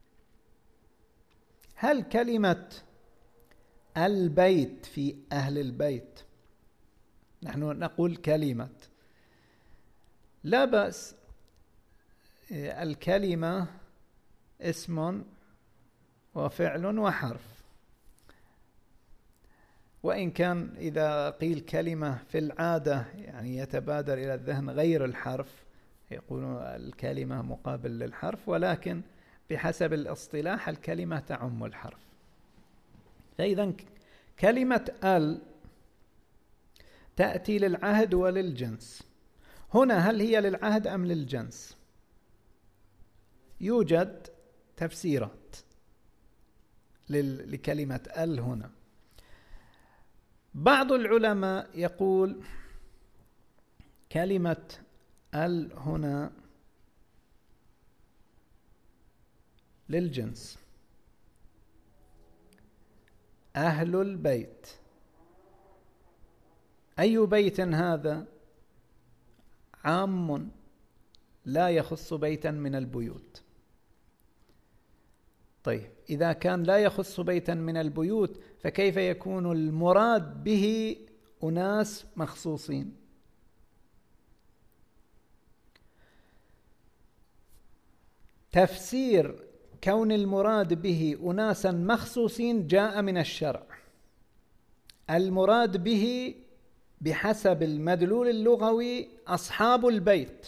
Speaker 1: هل كلمة البيت في أهل البيت، نحن نقول كلمة، لا بأس، الكلمة اسم وفعل وحرف، وإن كان إذا قيل كلمة في العادة يعني يتبادر إلى الذهن غير الحرف، يقولون الكلمة مقابل للحرف، ولكن بحسب الاصطلاح الكلمة تعم الحرف. فإذا كلمة ال تأتي للعهد وللجنس. هنا هل هي للعهد أم للجنس؟ يوجد تفسيرات لكلمة ال هنا. بعض العلماء يقول كلمة ال هنا للجنس، أهل البيت، أي بيت هذا؟ عام لا يخص بيتا من البيوت. طيب إذا كان لا يخص بيتا من البيوت فكيف يكون المراد به أناس مخصوصين؟ تفسير كون المراد به أناسا مخصوصين جاء من الشرع. المراد به بحسب المدلول اللغوي أصحاب البيت،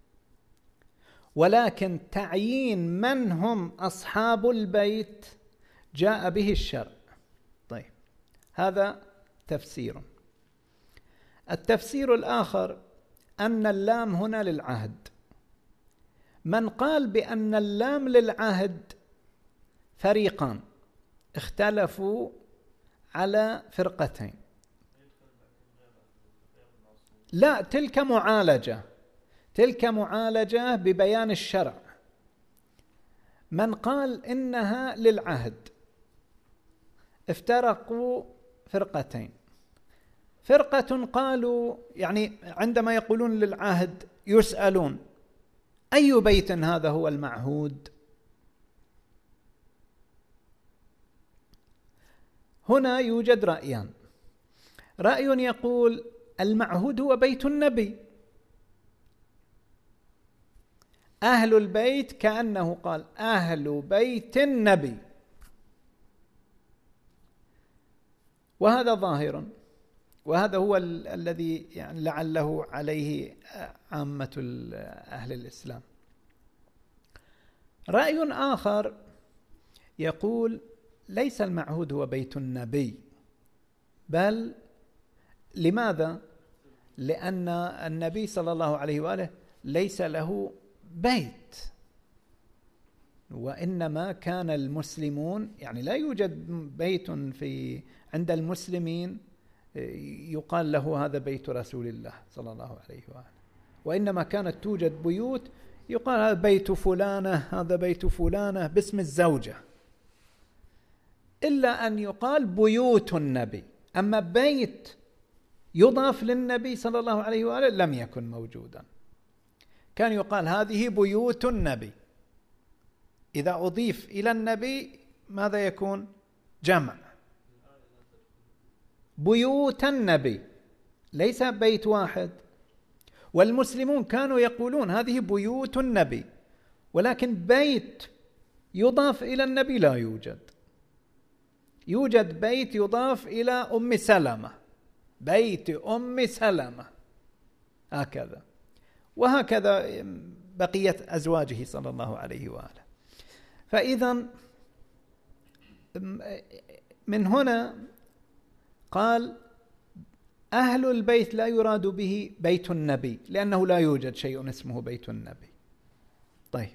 Speaker 1: ولكن تعيين من هم أصحاب البيت جاء به الشرع. طيب هذا تفسير. التفسير الآخر أن اللام هنا للعهد. من قال بأن اللام للعهد فريقان اختلفوا على فرقتين. لا، تلك معالجة تلك معالجة ببيان الشرع. من قال إنها للعهد افترقوا فرقتين. فرقة قالوا يعني عندما يقولون للعهد يسألون أي بيت هذا هو المعهود؟ هنا يوجد رأيان. رأي يقول المعهود هو بيت النبي، أهل البيت، كأنه قال أهل بيت النبي، وهذا ظاهر، وهذا هو ال- الذي يعني لعله عليه عامة أهل الإسلام. رأي آخر يقول ليس المعهود هو بيت النبي، بل لماذا؟ لأن النبي صلى الله عليه وآله ليس له بيت، وإنما كان المسلمون يعني لا يوجد بيت في عند المسلمين يقال له هذا بيت رسول الله صلى الله عليه وآله، وإنما كانت توجد بيوت يقال هذا بيت فلانة، هذا بيت فلانة باسم الزوجة، إلا أن يقال بيوت النبي. أما بيت يضاف للنبي صلى الله عليه وآله لم يكن موجودا. كان يقال هذه بيوت النبي، إذا أضيف إلى النبي ماذا يكون؟ جمع. بيوت النبي ليس بيت واحد. والمسلمون كانوا يقولون هذه بيوت النبي، ولكن بيت يضاف إلى النبي لا يوجد. يوجد بيت يضاف إلى أم سلمة، بيت أم سلمة، هكذا، وهكذا بقية أزواجه صلى الله عليه وآله. فإذا من هنا قال أهل البيت لا يراد به بيت النبي، لأنه لا يوجد شيء اسمه بيت النبي. طيب،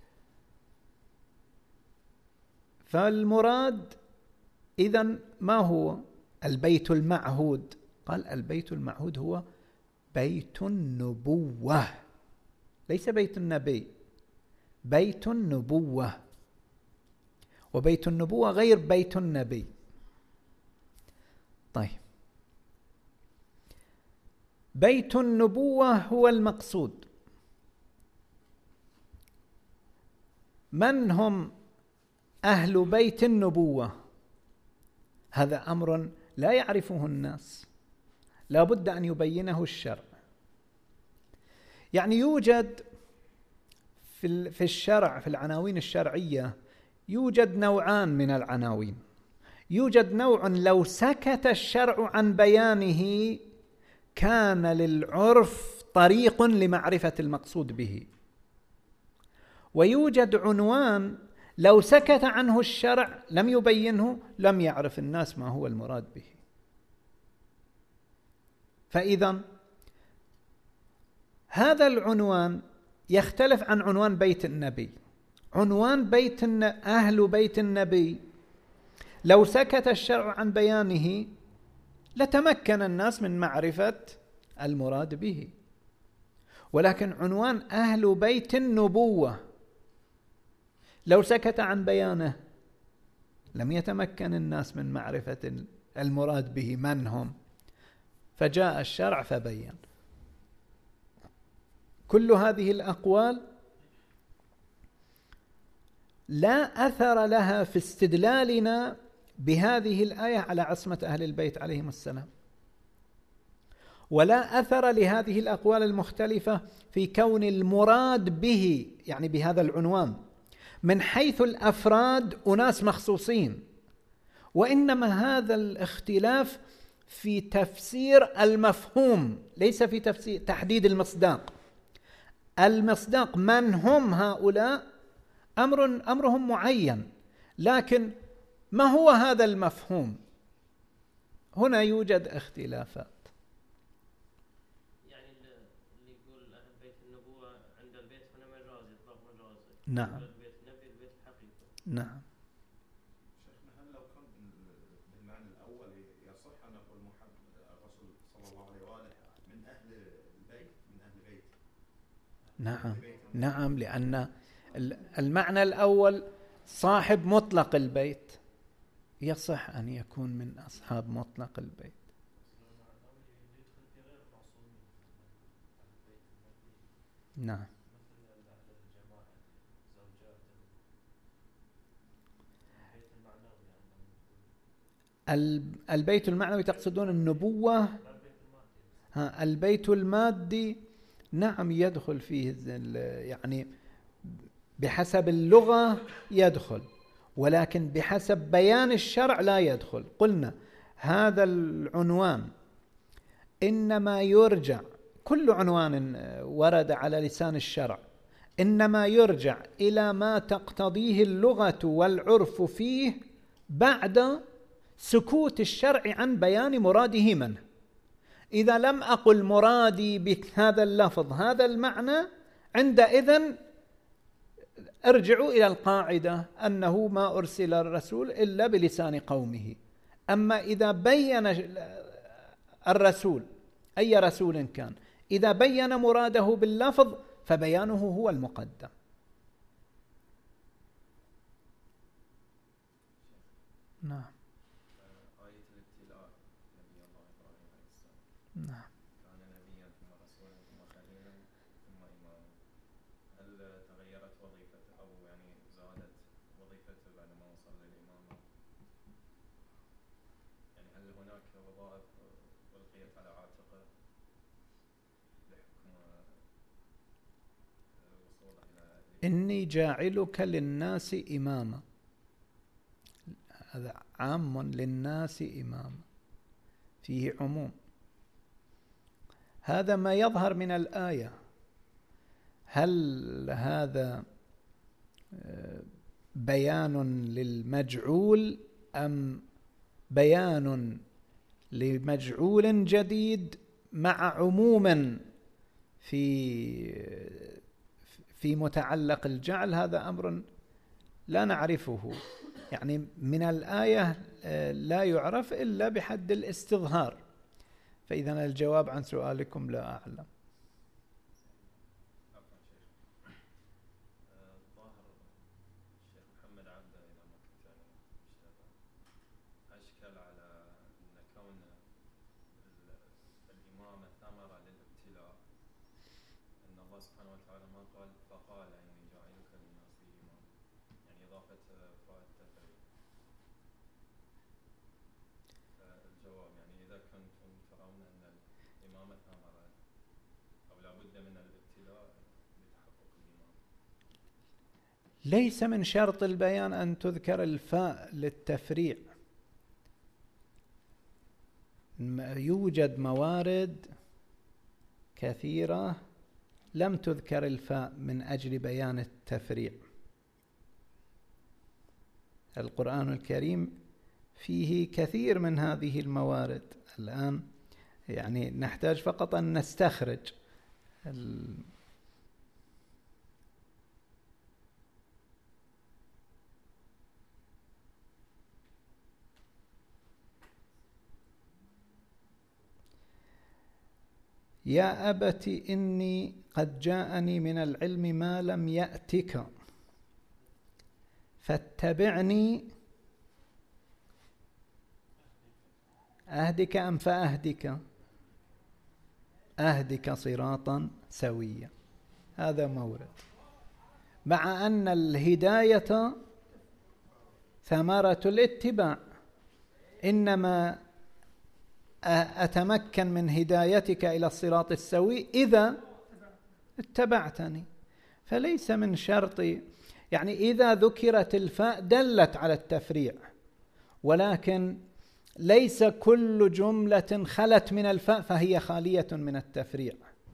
Speaker 1: فالمراد إذن ما هو البيت المعهود؟ قال البيت المعهود هو بيت النبوة، ليس بيت النبي، بيت النبوة، وبيت النبوة غير بيت النبي. طيب، بيت النبوة هو المقصود. من هم أهل بيت النبوة؟ هذا أمر لا يعرفه الناس، لا بد أن يبينه الشرع. يعني يوجد في الشرع، في العناوين الشرعية يوجد نوعان من العناوين. يوجد نوع لو سكت الشرع عن بيانه كان للعرف طريق لمعرفة المقصود به، ويوجد عنوان لو سكت عنه الشرع لم يبينه لم يعرف الناس ما هو المراد به. فإذا هذا العنوان يختلف عن عنوان بيت النبي. عنوان بيت أهل بيت النبي لو سكت الشرع عن بيانه لتمكن الناس من معرفة المراد به، ولكن عنوان أهل بيت النبوة لو سكت عن بيانه لم يتمكن الناس من معرفة المراد به من هم. فجاء الشرع فبين. كل هذه الأقوال لا أثر لها في استدلالنا بهذه الآية على عصمة أهل البيت عليهم السلام، ولا أثر لهذه الأقوال المختلفة في كون المراد به، يعني بهذا العنوان، من حيث الأفراد أناس مخصوصين، وإنما هذا الاختلاف في تفسير المفهوم، ليس في تفسير تحديد المصداق. المصداق من هم هؤلاء أمر أمرهم معين، لكن ما هو هذا المفهوم؟ هنا يوجد اختلافات.
Speaker 4: يعني اللي يقول أهل بيت النبوة عند البيت هنا مجاز، يطلق مجاز.
Speaker 1: نعم.
Speaker 4: البيت النبي البيت الحقيقي.
Speaker 1: نعم.
Speaker 2: شيخنا هل لو كان بالمعنى الأول يصح أن نقول محمد الرسول صلى الله عليه وآله من أهل البيت، من أهل بيت؟
Speaker 1: نعم نعم، لأن المعنى الأول صاحب مطلق البيت، يصح أن يكون من أصحاب مطلق البيت. نعم. البيت المعنوي تقصدون النبوة؟ ها، البيت المادي نعم يدخل فيه، يعني بحسب اللغة يدخل، ولكن بحسب بيان الشرع لا يدخل. قلنا هذا العنوان إنما يرجع، كل عنوان ورد على لسان الشرع إنما يرجع إلى ما تقتضيه اللغة والعرف فيه بعد سكوت الشرع عن بيان مراده منه. إذا لم أقل مرادي بهذا اللفظ هذا المعنى، عندئذ ارجعوا إلى القاعدة أنه ما أرسل الرسول إلا بلسان قومه. أما إذا بين الرسول أي رسول كان، إذا بين مراده باللفظ فبيانه هو المقدم. نعم.
Speaker 3: آية الابتلاء نبي الله إبراهيم عليه السلام.
Speaker 1: نعم.
Speaker 3: كان نبيا ثم رسولا ثم خليلا ثم إماما. هل تغيرت وظيفته أو يعني زادت وظيفته بعد ما وصل للإمامة؟ يعني هل هناك وظائف ألقيت على عاتقه لحكم وصوله إلى
Speaker 1: إني جاعلك للناس إماما، هذا عام للناس إماما، فيه عموم. هذا ما يظهر من الآية. هل هذا بيان للمجعول أم بيان لمجعول جديد مع عموم في في متعلق الجعل؟ هذا أمر لا نعرفه، يعني من الآية لا يعرف إلا بحد الاستظهار. فإذا الجواب عن سؤالكم لا أعلم.
Speaker 3: ظاهر الشيخ محمد عبده إذا ما كنت أنا أشكل على أن كون الإمامة ثمرة للابتلاء، أن الله سبحانه وتعالى ما قال فقال إني جاعلك للناس إماما، يعني إضافة فاء التثريب. الجواب يعني إذا كنتم ترون أن الإمامة ثمرة أو لابد من الابتلاء لتحقق الإمامة.
Speaker 1: ليس من شرط البيان أن تذكر الفاء للتفريع. يوجد موارد كثيرة لم تذكر الفاء من أجل بيان التفريع. القرآن الكريم فيه كثير من هذه الموارد. الآن يعني نحتاج فقط أن نستخرج ال... يا أبت إني قد جاءني من العلم ما لم يأتك فاتبعني أهدك أم فأهدك؟ أهدك صراطا سويا. هذا مورد، مع أن الهداية ثمرة الاتباع، إنما أتمكن من هدايتك إلى الصراط السوي إذا اتبعتني. فليس من شرط، يعني إذا ذكرت الفاء دلت على التفريع، ولكن ليس كل جملة خلت من الفاء فهي خالية من التفريع.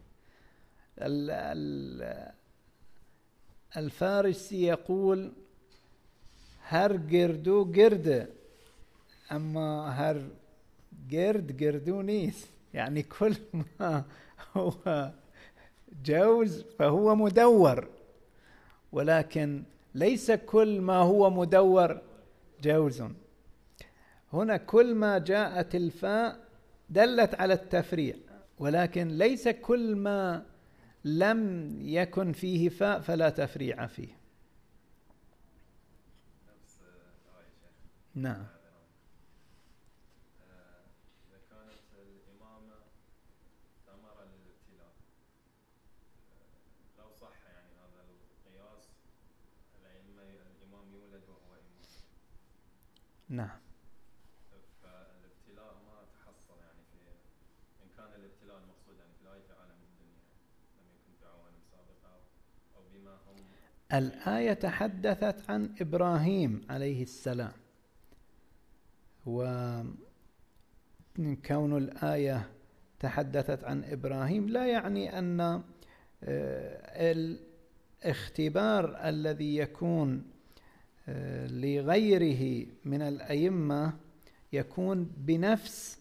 Speaker 1: الفارسي يقول هر گردو گرد، أما هر گرد گردو نیست، يعني كل ما هو جوز فهو مدور، ولكن ليس كل ما هو مدور جوز. هنا كل ما جاءت الفاء دلت على التفريع، ولكن ليس كل ما لم يكن فيه فاء فلا تفريع فيه. نعم.
Speaker 2: إذا كانت الإمامة ثمرة للابتلاء، لو صح يعني هذا القياس، الأئمة الإمام يولد وهو إمام.
Speaker 1: نعم.
Speaker 2: فالابتلاء ما تحصل يعني في، إن كان الابتلاء المقصود يعني في الآية في عالم الدنيا لم يكن في عوالم سابقة أو بما هم.
Speaker 1: الآية تحدثت عن إبراهيم عليه السلام، وكون الآية تحدثت عن إبراهيم لا يعني أن الاختبار الذي يكون لغيره من الأئمة يكون بنفس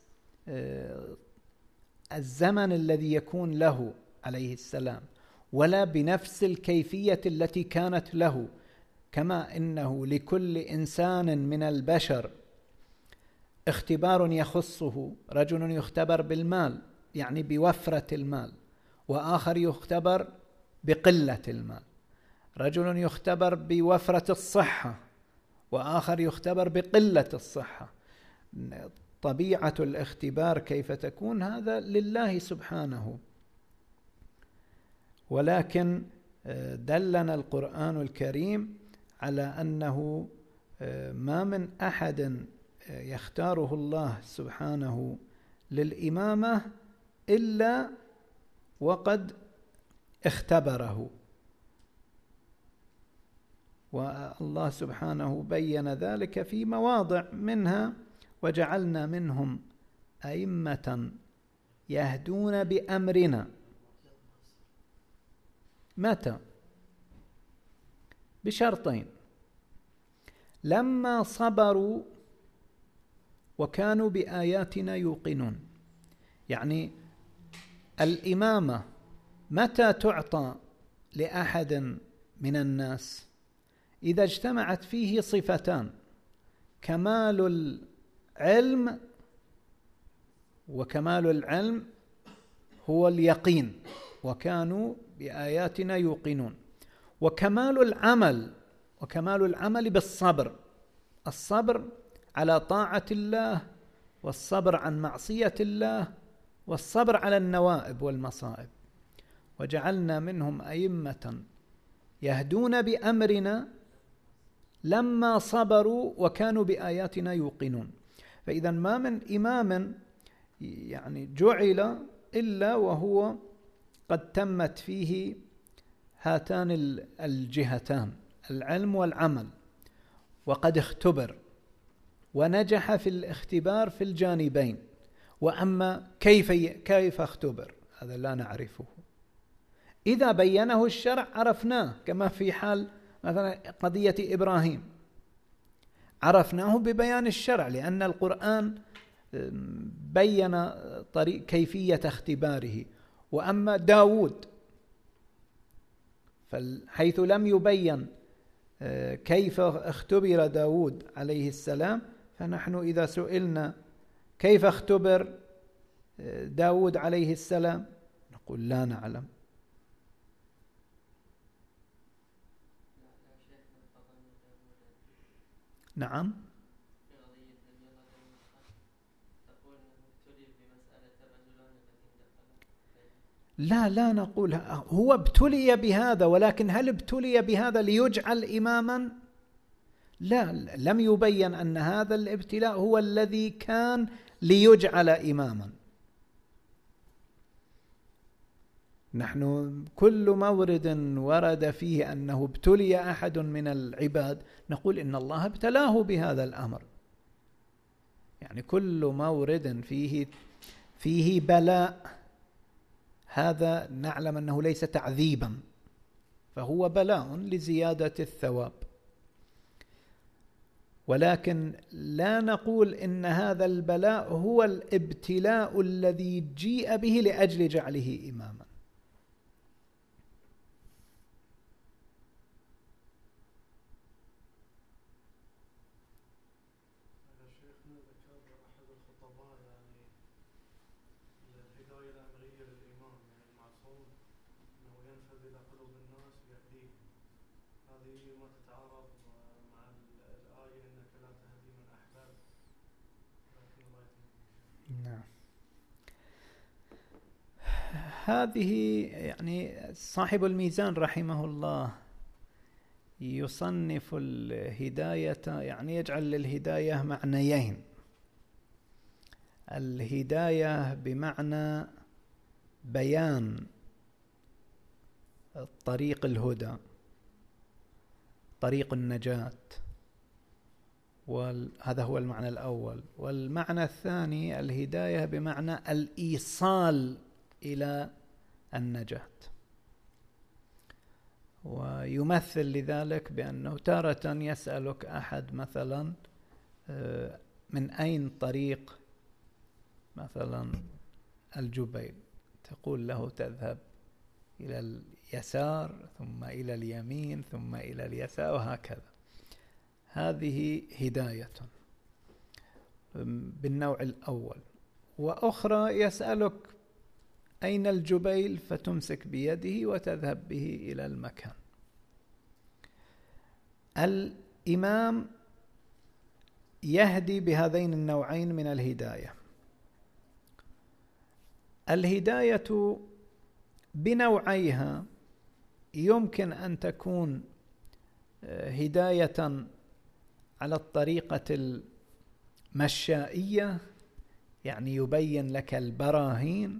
Speaker 1: الزمن الذي يكون له عليه السلام، ولا بنفس الكيفية التي كانت له، كما إنه لكل إنسان من البشر اختبار يخصه. رجل يختبر بالمال يعني بوفرة المال، وآخر يختبر بقلة المال. رجل يختبر بوفرة الصحة، وآخر يختبر بقلة الصحة. طبيعة الاختبار كيف تكون هذا لله سبحانه، ولكن دلنا القرآن الكريم على أنه ما من أحد يختاره الله سبحانه للإمامة إلا وقد اختبره، والله سبحانه بين ذلك في مواضع، منها وجعلنا منهم أئمة يهدون بأمرنا. متى؟ بشرطين: لما صبروا وكانوا بآياتنا يوقنون. يعني الإمامة متى تعطى لأحد من الناس؟ إذا اجتمعت فيه صفتان: كمال العلم، وكمال العلم هو اليقين، وكانوا بآياتنا يوقنون، وكمال العمل، وكمال العمل بالصبر، الصبر على طاعة الله، والصبر عن معصية الله، والصبر على النوائب والمصائب. وجعلنا منهم أئمة يهدون بأمرنا لما صبروا وكانوا بآياتنا يوقنون. فإذا ما من إمام يعني جعل إلا وهو قد تمت فيه هاتان الجهتان، العلم والعمل، وقد اختبر ونجح في الاختبار في الجانبين. وأما كيف كيف اختبر هذا لا نعرفه. إذا بينه الشرع عرفناه، كما في حال مثلا قضية إبراهيم عرفناه ببيان الشرع، لأن القرآن بين طريق كيفية اختباره. وأما داود حيث لم يبين كيف اختبر داود عليه السلام، فنحن إذا سئلنا كيف اختبر داود عليه السلام نقول لا نعلم. نعم. لا لا نقول هو ابتلي بهذا، ولكن هل ابتلي بهذا ليجعل إماما؟ لا، لم يبين أن هذا الابتلاء هو الذي كان ليجعل إماما. نحن كل مورد ورد فيه أنه ابتلي أحد من العباد نقول إن الله ابتلاه بهذا الأمر. يعني كل مورد فيه فيه بلاء، هذا نعلم أنه ليس تعذيبا، فهو بلاء لزيادة الثواب، ولكن لا نقول إن هذا البلاء هو الابتلاء الذي جيء به لأجل جعله إماما. هذه يعني صاحب الميزان رحمه الله يصنف الهداية، يعني يجعل للهداية معنيين: الهداية بمعنى بيان طريق الهدى، طريق النجاة، وهذا هو المعنى الأول. والمعنى الثاني الهداية بمعنى الإيصال إلى النجاة. ويمثل لذلك بأنه تارة يسألك أحد مثلا من أين طريق مثلا الجبيل، تقول له تذهب إلى اليسار ثم إلى اليمين ثم إلى اليسار وهكذا. هذه هداية بالنوع الأول. وأخرى يسألك أين الجبيل فتمسك بيده وتذهب به إلى المكان. الإمام يهدي بهذين النوعين من الهداية. الهداية بنوعيها يمكن أن تكون هداية على الطريقة المشائية، يعني يبين لك البراهين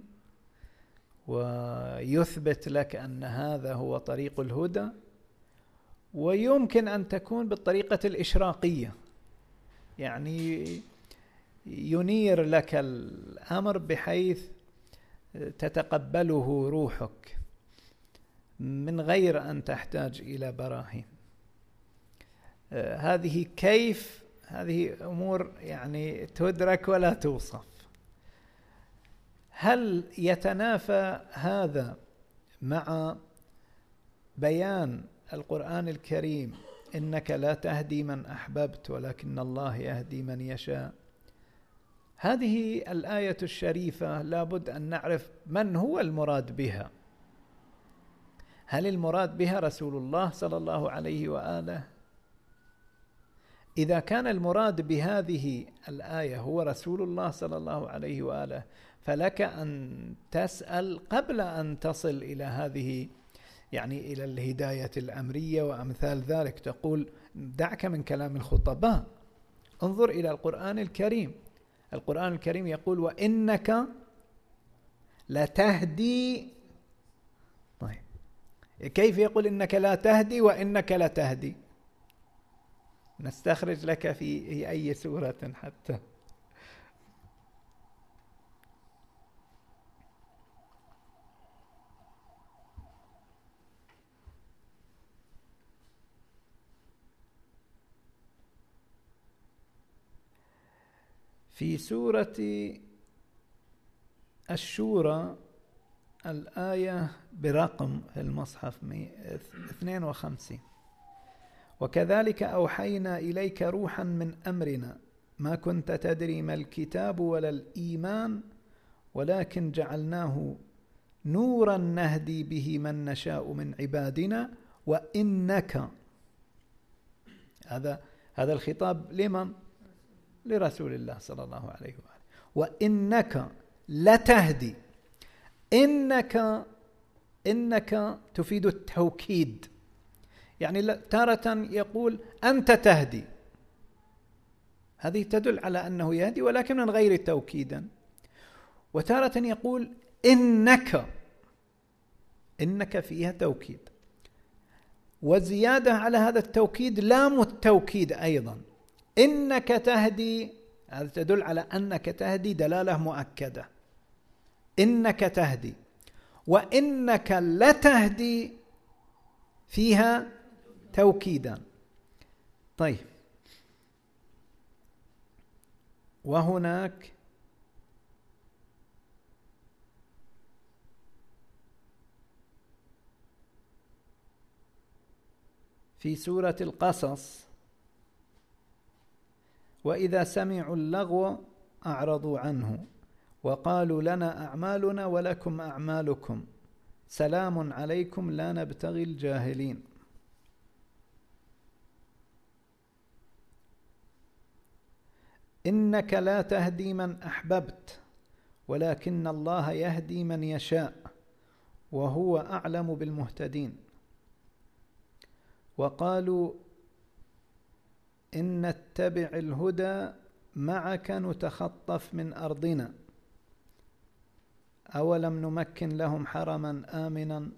Speaker 1: ويثبت لك أن هذا هو طريق الهدى. ويمكن أن تكون بالطريقة الإشراقية، يعني ينير لك الأمر بحيث تتقبله روحك من غير أن تحتاج إلى براهين. هذه كيف هذه أمور يعني تدرك ولا توصف. هل يتنافى هذا مع بيان القرآن الكريم إنك لا تهدي من أحببت ولكن الله يهدي من يشاء؟ هذه الآية الشريفة لابد أن نعرف من هو المراد بها. هل المراد بها رسول الله صلى الله عليه وآله؟ إذا كان المراد بهذه الآية هو رسول الله صلى الله عليه وآله فلك أن تسأل قبل أن تصل إلى هذه، يعني إلى الهداية الأمرية وأمثال ذلك. تقول دعك من كلام الخطباء، انظر إلى القرآن الكريم. القرآن الكريم يقول وإنك لتهدي. طيب كيف يقول إنك لا تهدي وإنك لتهدي؟ نستخرج لك في أي سورة حتى. في سورة الشورى الآية برقم في المصحف اثنين وخمسين: وكذلك أوحينا إليك روحا من أمرنا ما كنت تدري ما الكتاب ولا الإيمان ولكن جعلناه نورا نهدي به من نشاء من عبادنا وإنك. هذا هذا الخطاب لمن؟ لرسول الله صلى الله عليه وآله. وإنك لتهدي، إنك إنك تفيد التوكيد، يعني تارة يقول أنت تهدي، هذه تدل على أنه يهدي ولكن من غير توكيدا. وتارة يقول إنك، إنك فيها توكيد، وزيادة على هذا التوكيد لام التوكيد أيضا، إنك تهدي، هذا تدل على أنك تهدي دلالة مؤكدة، إنك تهدي. وإنك لتهدي فيها توكيدا. طيب، وهناك في سورة القصص وإذا سمعوا اللغو أعرضوا عنه وقالوا لنا أعمالنا ولكم أعمالكم سلام عليكم لا نبتغي الجاهلين. إنك لا تهدي من أحببت ولكن الله يهدي من يشاء وهو أعلم بالمهتدين. وقالوا إن نتبع الهدى معك نتخطف من أرضنا أولم نمكن لهم حرما آمنا.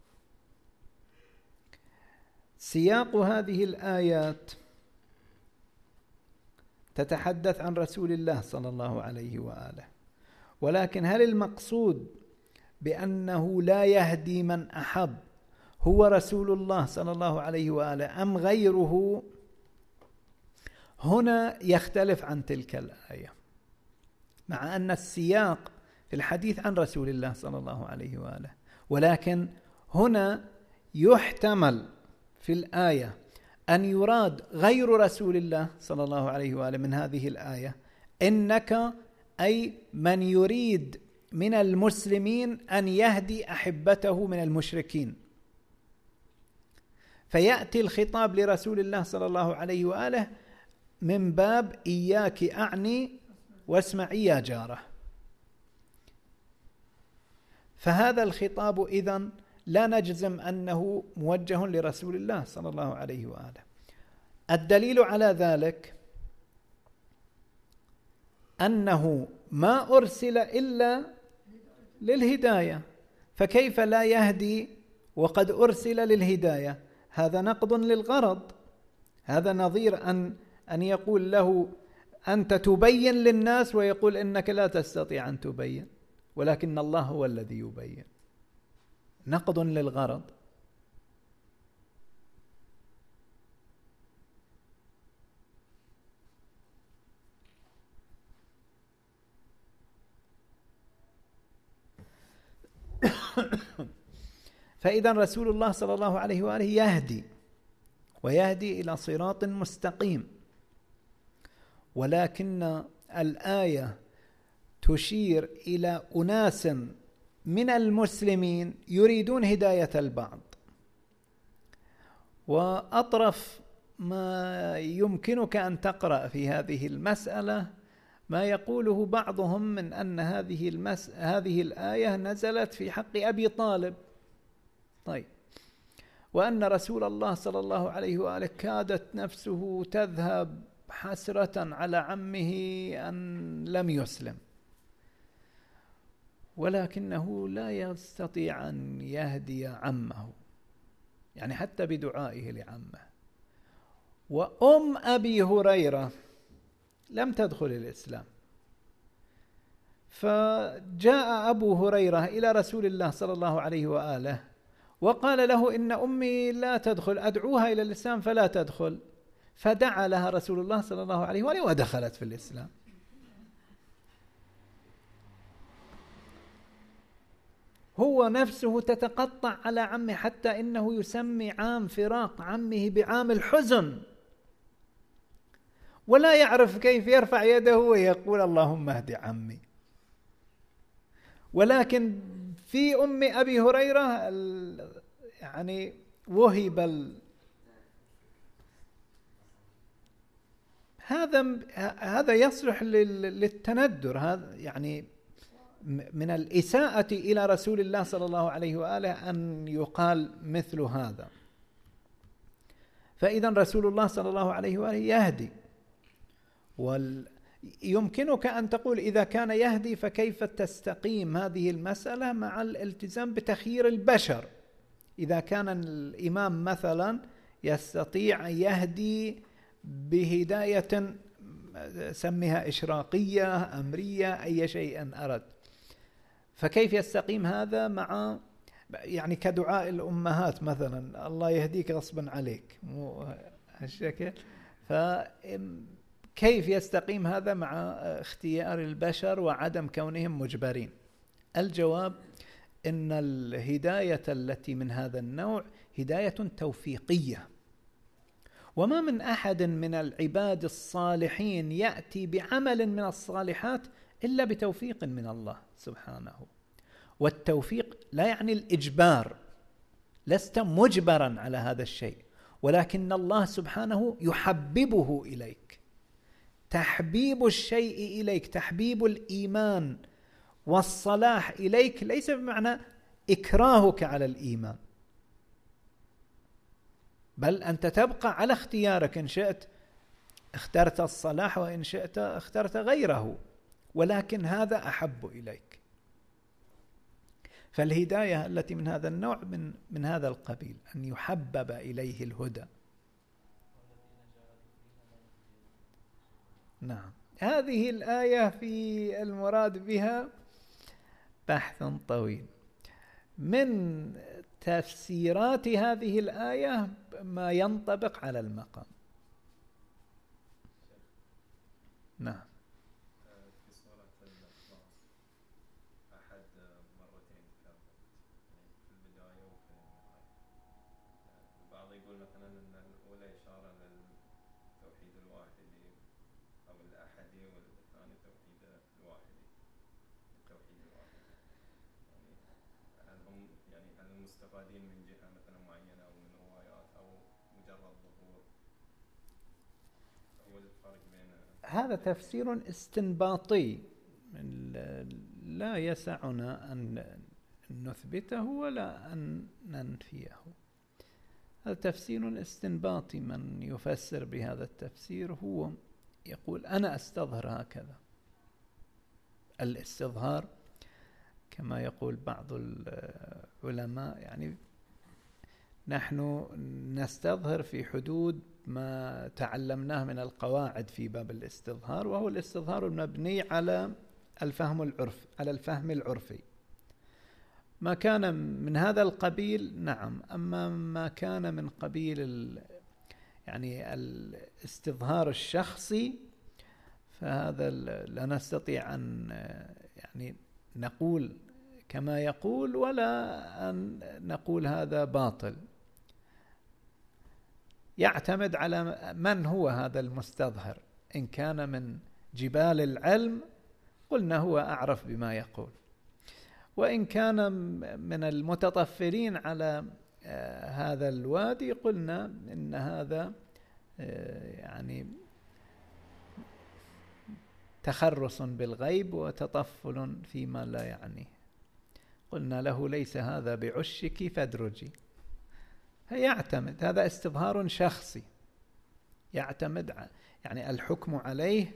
Speaker 1: سياق هذه الآيات تتحدث عن رسول الله صلى الله عليه وآله، ولكن هل المقصود بأنه لا يهدي من أحب هو رسول الله صلى الله عليه وآله أم غيره؟ هنا يختلف عن تلك الآية، مع أن السياق في الحديث عن رسول الله صلى الله عليه وآله، ولكن هنا يحتمل في الآية أن يراد غير رسول الله صلى الله عليه وآله من هذه الآية، إنك أي من يريد من المسلمين أن يهدي أحبته من المشركين، فيأتي الخطاب لرسول الله صلى الله عليه وآله من باب إياك أعني واسمعي يا جاره. فهذا الخطاب إذن لا نجزم أنه موجه لرسول الله صلى الله عليه وآله. الدليل على ذلك أنه ما أرسل إلا للهداية، فكيف لا يهدي وقد أرسل للهداية؟ هذا نقض للغرض. هذا نظير أن أن يقول له أنت تبين للناس ويقول إنك لا تستطيع أن تبين، ولكن الله هو الذي يبين. نقض للغرض. فإذا رسول الله صلى الله عليه وآله يهدي ويهدي إلى صراط مستقيم، ولكن الآية تشير إلى أناس من المسلمين يريدون هداية البعض. وأطرف ما يمكنك أن تقرأ في هذه المسألة ما يقوله بعضهم من أن هذه المس... هذه الآية نزلت في حق أبي طالب. طيب، وأن رسول الله صلى الله عليه وآله كادت نفسه تذهب حسرة على عمه أن لم يسلم، ولكنه لا يستطيع أن يهدي عمه، يعني حتى بدعائه لعمه. وأم أبي هريرة لم تدخل الإسلام، فجاء أبو هريرة إلى رسول الله صلى الله عليه وآله وقال له إن أمي لا تدخل، أدعوها إلى الإسلام فلا تدخل، فدعا لها رسول الله صلى الله عليه وآله ودخلت في الإسلام. هو نفسه تتقطع على عمه، حتى إنه يسمي عام فراق عمه بعام الحزن، ولا يعرف كيف يرفع يده ويقول اللهم اهد عمي. ولكن في أم أبي هريرة يعني وهب ال... هذا هذا يصلح للتندر، هذا يعني من الإساءة إلى رسول الله صلى الله عليه وآله أن يقال مثل هذا. فإذا رسول الله صلى الله عليه وآله يهدي، ويمكنك أن تقول إذا كان يهدي فكيف تستقيم هذه المسألة مع الالتزام بتخيير البشر؟ إذا كان الإمام مثلا يستطيع أن يهدي بهداية سميها إشراقية أمرية أي شيء أرد، فكيف يستقيم هذا مع يعني كدعاء الأمهات مثلا الله يهديك غصبا عليك مو هالشكل؟ فكيف يستقيم هذا مع اختيار البشر وعدم كونهم مجبرين؟ الجواب إن الهداية التي من هذا النوع هداية توفيقية، وما من أحد من العباد الصالحين يأتي بعمل من الصالحات إلا بتوفيق من الله سبحانه. والتوفيق لا يعني الإجبار، لست مجبرا على هذا الشيء، ولكن الله سبحانه يحببه إليك. تحبيب الشيء إليك، تحبيب الإيمان والصلاح إليك ليس بمعنى إكراهك على الإيمان، بل أنت تبقى على اختيارك، إن شئت اخترت الصلاح وإن شئت اخترت غيره، ولكن هذا أحب إليك. فالهداية التي من هذا النوع من من هذا القبيل، أن يحبب إليه الهدى. نعم، هذه الآية في المراد بها بحث طويل. من تفسيرات هذه الآية ما ينطبق على المقام. نعم.
Speaker 2: في سورة الإخلاص أحد مرتين كانت في البداية وفي النهاية. البعض يقول مثلا أن الأولى إشارة للتوحيد الواحدي أو الأحدي، والثاني التوحيد الواحدي التوحيد الواحدي. يعني هل هم يعني هل المستفادين من جهة مثلا معينة أو من روايات أو مجرد ظهور؟ هو الفرق بين
Speaker 1: هذا تفسير استنباطي لا يسعنا أن نثبته ولا أن ننفيه. هذا تفسير استنباطي. من يفسر بهذا التفسير هو يقول أنا أستظهر هكذا. الاستظهار كما يقول بعض العلماء يعني نحن نستظهر في حدود ما تعلمناه من القواعد في باب الاستظهار، وهو الاستظهار المبني على الفهم العرف على الفهم العرفي. ما كان من هذا القبيل نعم، أما ما كان من قبيل ال يعني الاستظهار الشخصي فهذا لا نستطيع أن يعني نقول كما يقول ولا أن نقول هذا باطل. يعتمد على من هو هذا المستظهر. إن كان من جبال العلم قلنا هو أعرف بما يقول، وإن كان من المتطفلين على هذا الوادي قلنا إن هذا يعني تخرص بالغيب وتطفل فيما لا يعنيه. قلنا له ليس هذا بعشك فادرجي. يعتمد، هذا استظهار شخصي يعتمد يعني الحكم عليه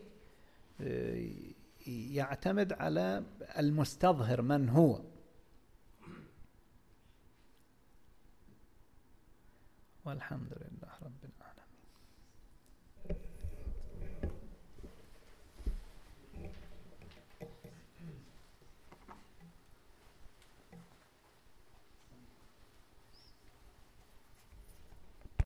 Speaker 1: يعتمد على المستظهر من هو. والحمد لله رب العالمين.